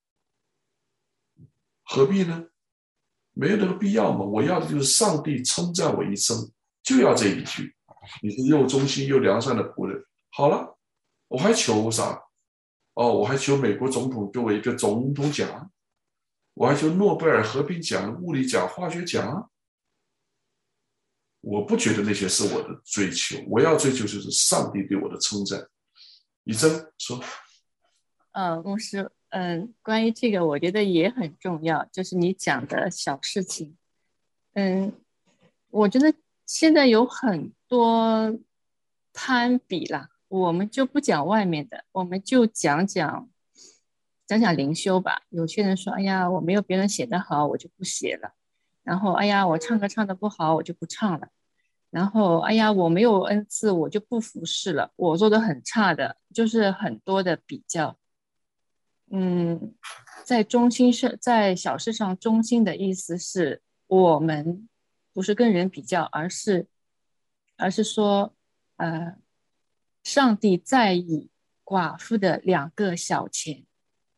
何必呢？没有那个必要嘛。我要的就是上帝称赞我一生，就要这一句：你是又忠心又良善的仆人。好了，我还求啥？我还求美国总统给我一个总统奖，我还求诺贝尔和平奖、物理奖、化学奖。我不觉得那些是我的追求，我要追求就是上帝对我的称赞。以真说， 牧师，关于这个，我觉得也很重要，就是你讲的小事情。我觉得现在有很多攀比啦，我们就不讲外面的，我们就讲灵修吧。有些人说，哎呀，我没有别人写得好，我就不写了。然后，哎呀，我唱歌唱得不好，我就不唱了。然后，哎呀，我没有恩赐，我就不服侍了，我做的很差的，就是很多的比较。在小事上中心的意思是我们不是跟人比较，而是说，上帝在意寡妇的2个小钱。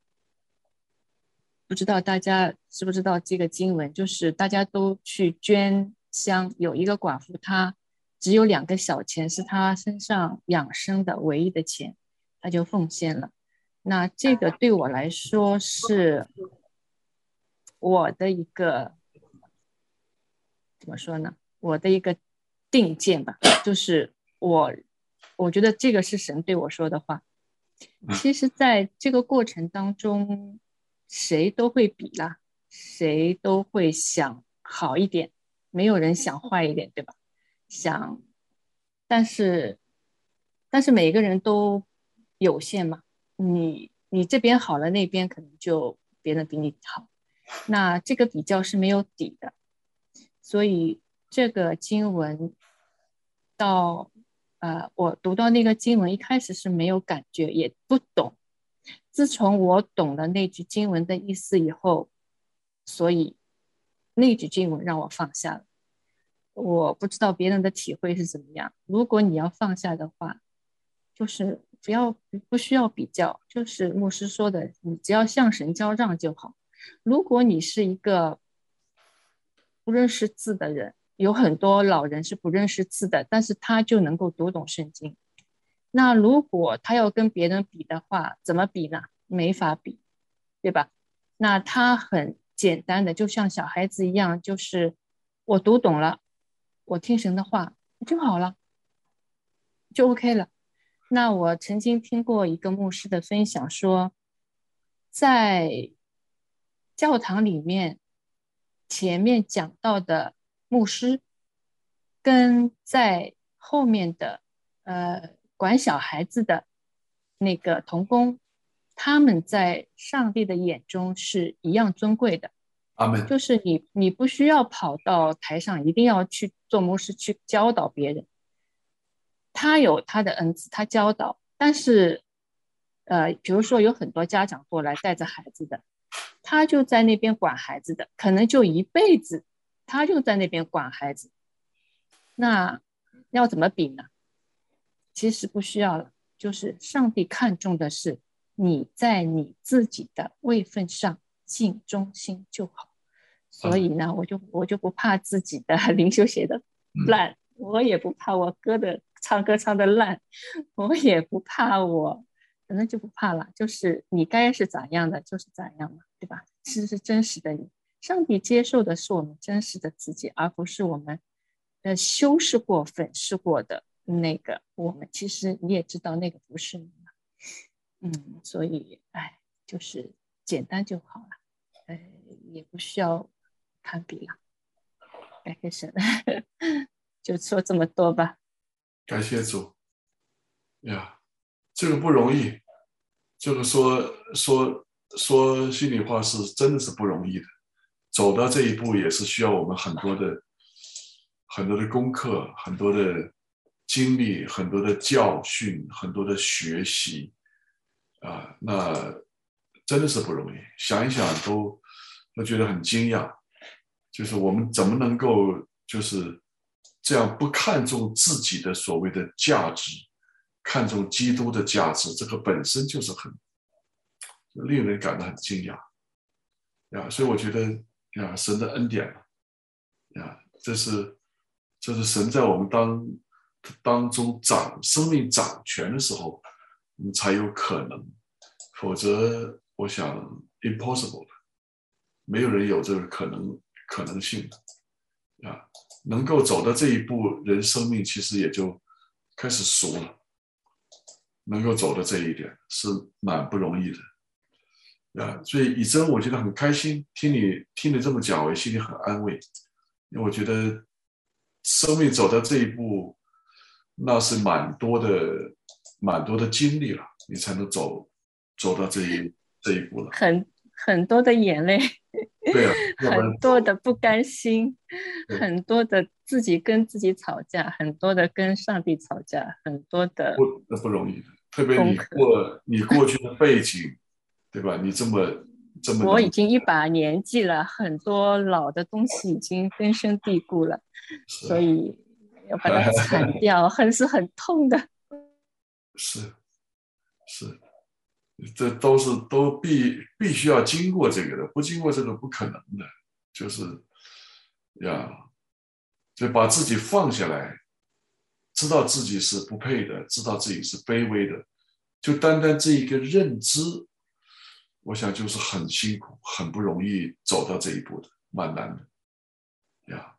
不知道大家知不知道这个经文，就是大家都去捐香，有一个寡妇，她只有2个小钱，是她身上养生的唯一的钱，她就奉献了。那这个对我来说是我的一个怎么说呢？我的一个定见吧，就是我觉得这个是神对我说的话。其实在这个过程当中，谁都会比啦，谁都会想好一点，没有人想坏一点，对吧？但是每个人都有限嘛，你这边好了，那边可能就别人比你好，那这个比较是没有底的。所以这个经文我读到那个经文一开始是没有感觉，也不懂。自从我懂了那句经文的意思以后，所以那句经文让我放下了。我不知道别人的体会是怎么样。如果你要放下的话，就是不需要比较，就是牧师说的，你只要向神交账就好。如果你是一个不认识字的人，有很多老人是不认识字的，但是他就能够读懂圣经。那如果他要跟别人比的话，怎么比呢？没法比，对吧？那他很简单的，就像小孩子一样，就是我读懂了，我听神的话就好了，就 OK 了。那我曾经听过一个牧师的分享说，在教堂里面前面讲到的牧师跟在后面的管小孩子的那个童工，他们在上帝的眼中是一样尊贵的。 阿门。 就是你不需要跑到台上一定要去做牧师去教导别人，他有他的恩赐，他教导。但是比如说有很多家长过来带着孩子的，他就在那边管孩子的，可能就一辈子他就在那边管孩子。那要怎么比呢？其实不需要了，就是上帝看重的是你在你自己的位分上尽忠心就好。所以呢，我就不怕自己的灵修写的烂，我也不怕我唱歌唱的烂，我也不怕反正就不怕了。就是你该是咋样的就是咋样嘛，对吧？其实是真实的你，上帝接受的是我们真实的自己，而不是我们修饰过粉饰过的那个我们。其实你也知道那个不是你嘛。所以就是简单就好了，也不需要攀比了。感谢神，就说这么多吧。 感谢主呀，这个不容易，这个说心里话是真的是不容易的，走到这一步也是需要我们很多的功课，很多的经历，很多的教训，很多的学习啊，那真的是不容易，想一想都觉得很惊讶，就是我们怎么能够就是这样不看重自己的所谓的价值，看重基督的价值，这个本身就是很令人感到很惊讶呀。所以我觉得呀，神的恩典呀，这是神在我们当中生命掌权的时候，我们才有可能，否则我想 impossible 的，没有人有这个可能性的啊。能够走到这一步，人生命其实也就开始熟了。能够走到这一点是蛮不容易的啊，所以以真我觉得很开心，听你这么讲，我心里很安慰，因为我觉得生命走到这一步，那是蛮多的经历了，你才能走到这一步了。 很多的眼泪， 对啊，要不然很多的不甘心， 对很多的自己跟自己吵架，很多的跟上帝吵架，很多的不容易的，特别功课。 你过去的背景，对吧？你这么我已经一把年纪了，很多老的东西已经根深蒂固了， 是啊， 所以要把它铲掉，是很痛的。 是是。这都必须要经过这个的，不经过这个不可能的，就是呀，就把自己放下来，知道自己是不配的，知道自己是卑微的，就单单这一个认知，我想就是很辛苦，很不容易走到这一步的，蛮难的呀。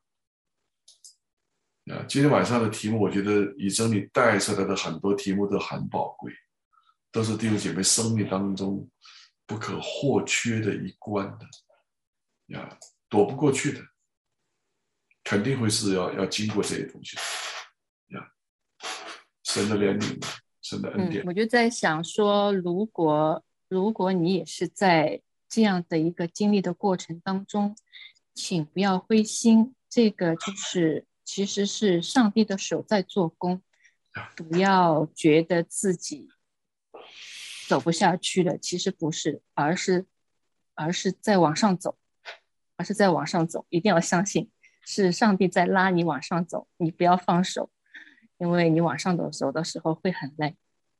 今天晚上的题目，我觉得以真你带出来的很多题目都很宝贵。都是弟兄姐妹生命当中不可或缺的一关的呀，躲不过去的，肯定会是要经过这些东西的呀。神的怜悯，神的恩典。 我就在想说，如果你也是在这样的一个经历的过程当中，请不要灰心，这个其实是上帝的手在做工，不要觉得自己走不下去了，其实不是，而是在往上走，一定要相信是上帝在拉你往上走，你不要放手，因为你往上走的时候会很累，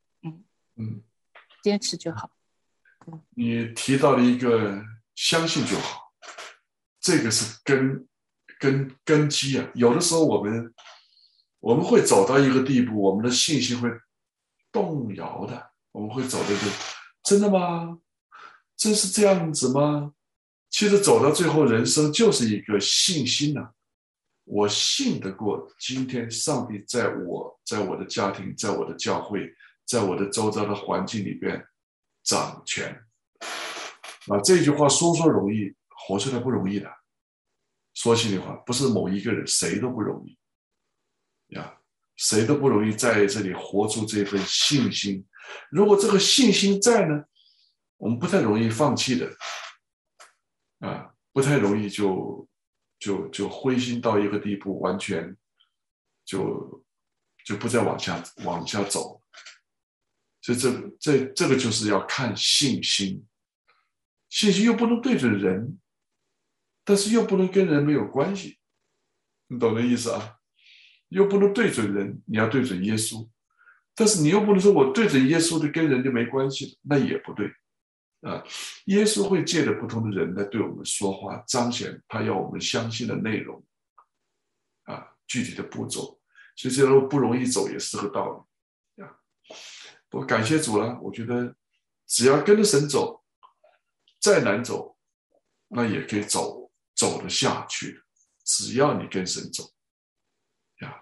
坚持就好。 你提到了一个相信就好，这个是根基啊。有的时候我们会走到一个地步，我们的信心会动摇的，我们会走到真的吗？真是这样子吗？其实走到最后，人生就是一个信心啊。我信得过今天上帝在我的家庭，在我的教会，在我的周遭的环境里边掌权啊。这句话说容易，活出来不容易的。说心里话，不是某一个人，谁都不容易呀，谁都不容易在这里活出这份信心。如果这个信心在呢，我们不太容易放弃的啊，不太容易就灰心到一个地步，完全就不再往下走。所以这个就是要看信心，信心又不能对准人，但是又不能跟人没有关系，你懂这意思啊？又不能对准人，你要对准耶稣，但是你又不能说我对准耶稣的跟人就没关系，那也不对啊。耶稣会借着不同的人来对我们说话，彰显他要我们相信的内容啊，具体的步骤，所以这条路不容易走，也是个道理啊。不过感谢主了，我觉得只要跟着神走，再难走，那也可以走得下去的，只要你跟神走呀。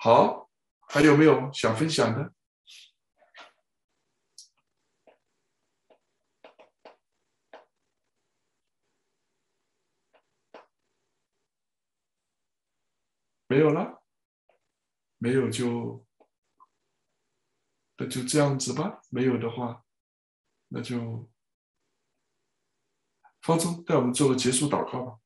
好，还有没有想分享的？没有了，没有那就这样子吧。没有的话，那就方舟带我们做个结束祷告吧。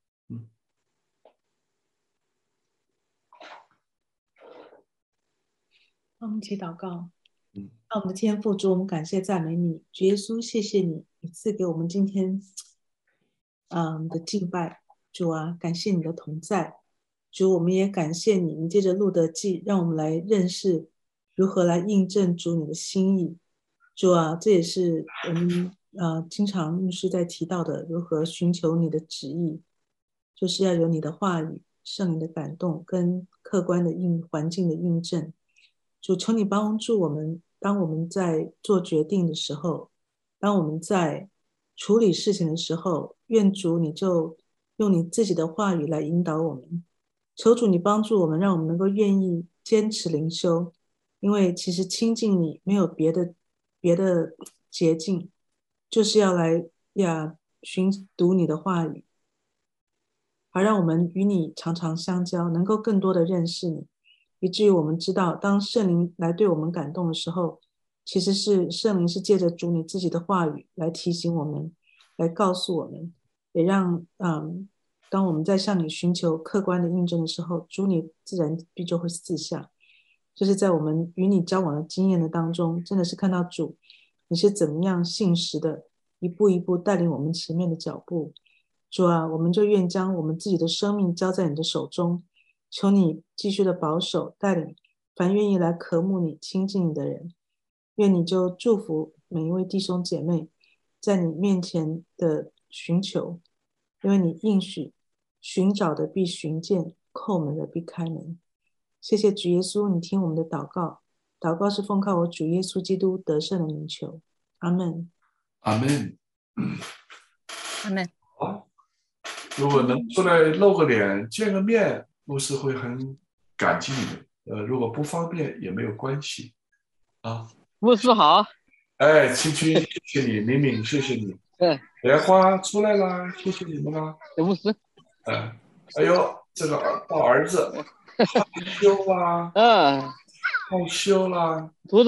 我们一起祷告。 嗯， 我们的天父主，我们感谢赞美你，主耶稣，谢谢你赐给我们今天的敬拜。主啊，感谢你的同在。主，我们也感谢你，你借着路德记让我们来认识如何来印证主你的心意。主啊，这也是我们经常牧师在提到的，如何寻求你的旨意，就是要有你的话语、圣灵的感动跟客观的环境的印证。主，求你帮助我们，当我们在做决定的时候，当我们在处理事情的时候，愿主你就用你自己的话语来引导我们。求主你帮助我们，让我们能够愿意坚持灵修，因为其实亲近你没有别的捷径，就是要来寻读你的话语，而让我们与你常常相交，能够更多的认识你，以至于我们知道，当圣灵来对我们感动的时候，其实是圣灵是借着主你自己的话语来提醒我们，来告诉我们，也让当我们在向你寻求客观的印证的时候，主你自然必就会赐下。就是在我们与你交往的经验的当中，真的是看到主你是怎么样信实的，一步一步带领我们前面的脚步。主啊，我们就愿将我们自己的生命交在你的手中，求你继续的保守带领凡愿意来渴慕你亲近你的人。愿你就祝福每一位弟兄姐妹在你面前的寻求，因为你应许寻找的必寻见，叩门的必开门。谢谢主耶稣，你听我们的祷告，祷告是奉靠我主耶稣基督得胜的名求，阿们。 阿门。 阿们。 好，如果能出来露个脸、见个面，牧师会很感激你们。如果不方便也没有关系啊。 牧师好。 哎，青青，谢谢你，敏敏，谢谢你。莲花出来啦，谢谢你们啦。 牧师。 哎呦，这个大儿子害羞啊，害羞啦。 图，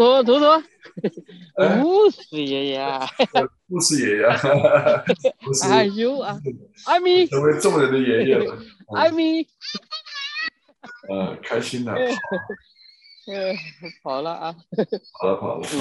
牧师爷爷， 牧师爷爷， 害羞啊，艾米成为众人的爷爷了， 艾米， 开心的， 跑了啊， 跑了，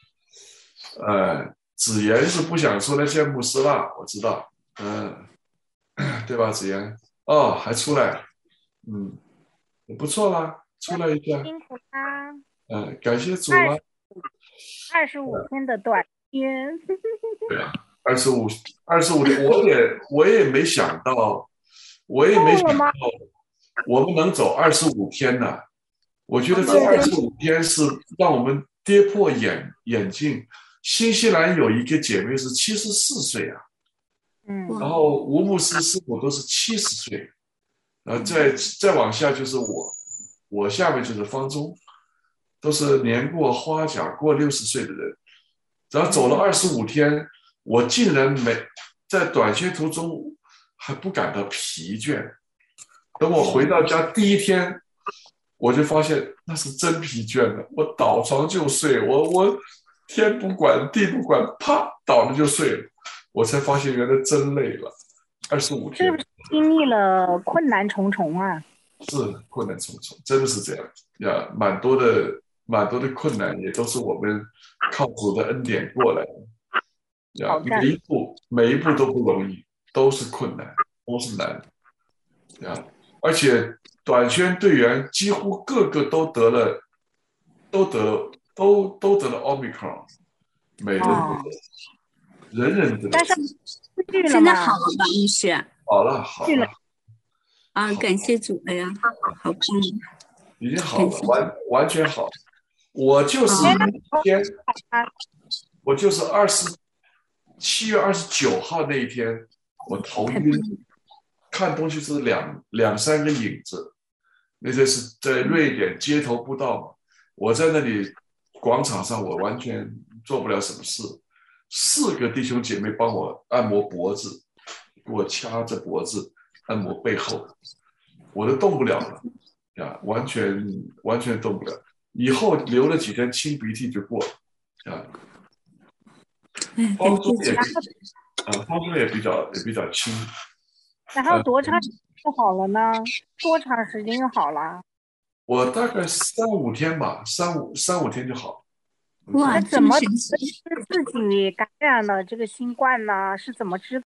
子言是不想出来见牧师了，我知道，对吧，子言？哦，还出来，也不错啦，出来一下， 辛苦啦， 感谢主啦。 25天的短片， 对啊，25天，我也没想到，我们能走25天呢。我觉得这25天是让我们跌破眼镜。新西兰有一个姐妹是74岁啊，然后吴牧师师傅都是70岁，然后再往下就是我下面就是方舟，都是年过花甲过60岁的人，然后走了25天，我竟然在短线途中还不感到疲倦。等我回到家第一天，我就发现那是真疲倦了，我倒床就睡，我天不管地不管，啪倒了就睡了，我才发现原来真累了。25天， 是不是经历了困难重重啊？ 是困难重重，真的是这样呀，蛮多的困难也都是我们靠主的恩典过来的呀，每一步都不容易，都是困难，都是难呀，而且短宣队员几乎个个都得了 Omicron， 每人都得，人得。 但是现在好了吧，牧师？ 好了啊，感谢主了呀，好棒！ 已经好了，完全好了。我就是7月29号那一天，我头晕，看东西是两三个影子， 那些是在瑞典街头步道嘛，我在那里广场上，我完全做不了什么事。4个弟兄姐妹帮我按摩脖子，给我掐着脖子，按摩背后，我都动不了了呀，完全动不了。以后流了几天清鼻涕就过了啊。方舟也比较轻。 然后多长时间就好了呢？多长时间就好了？ 我大概3-5天吧，3-5天就好。 哇， 那怎么这么神奇！ 自己感染了这个新冠呢？是怎么知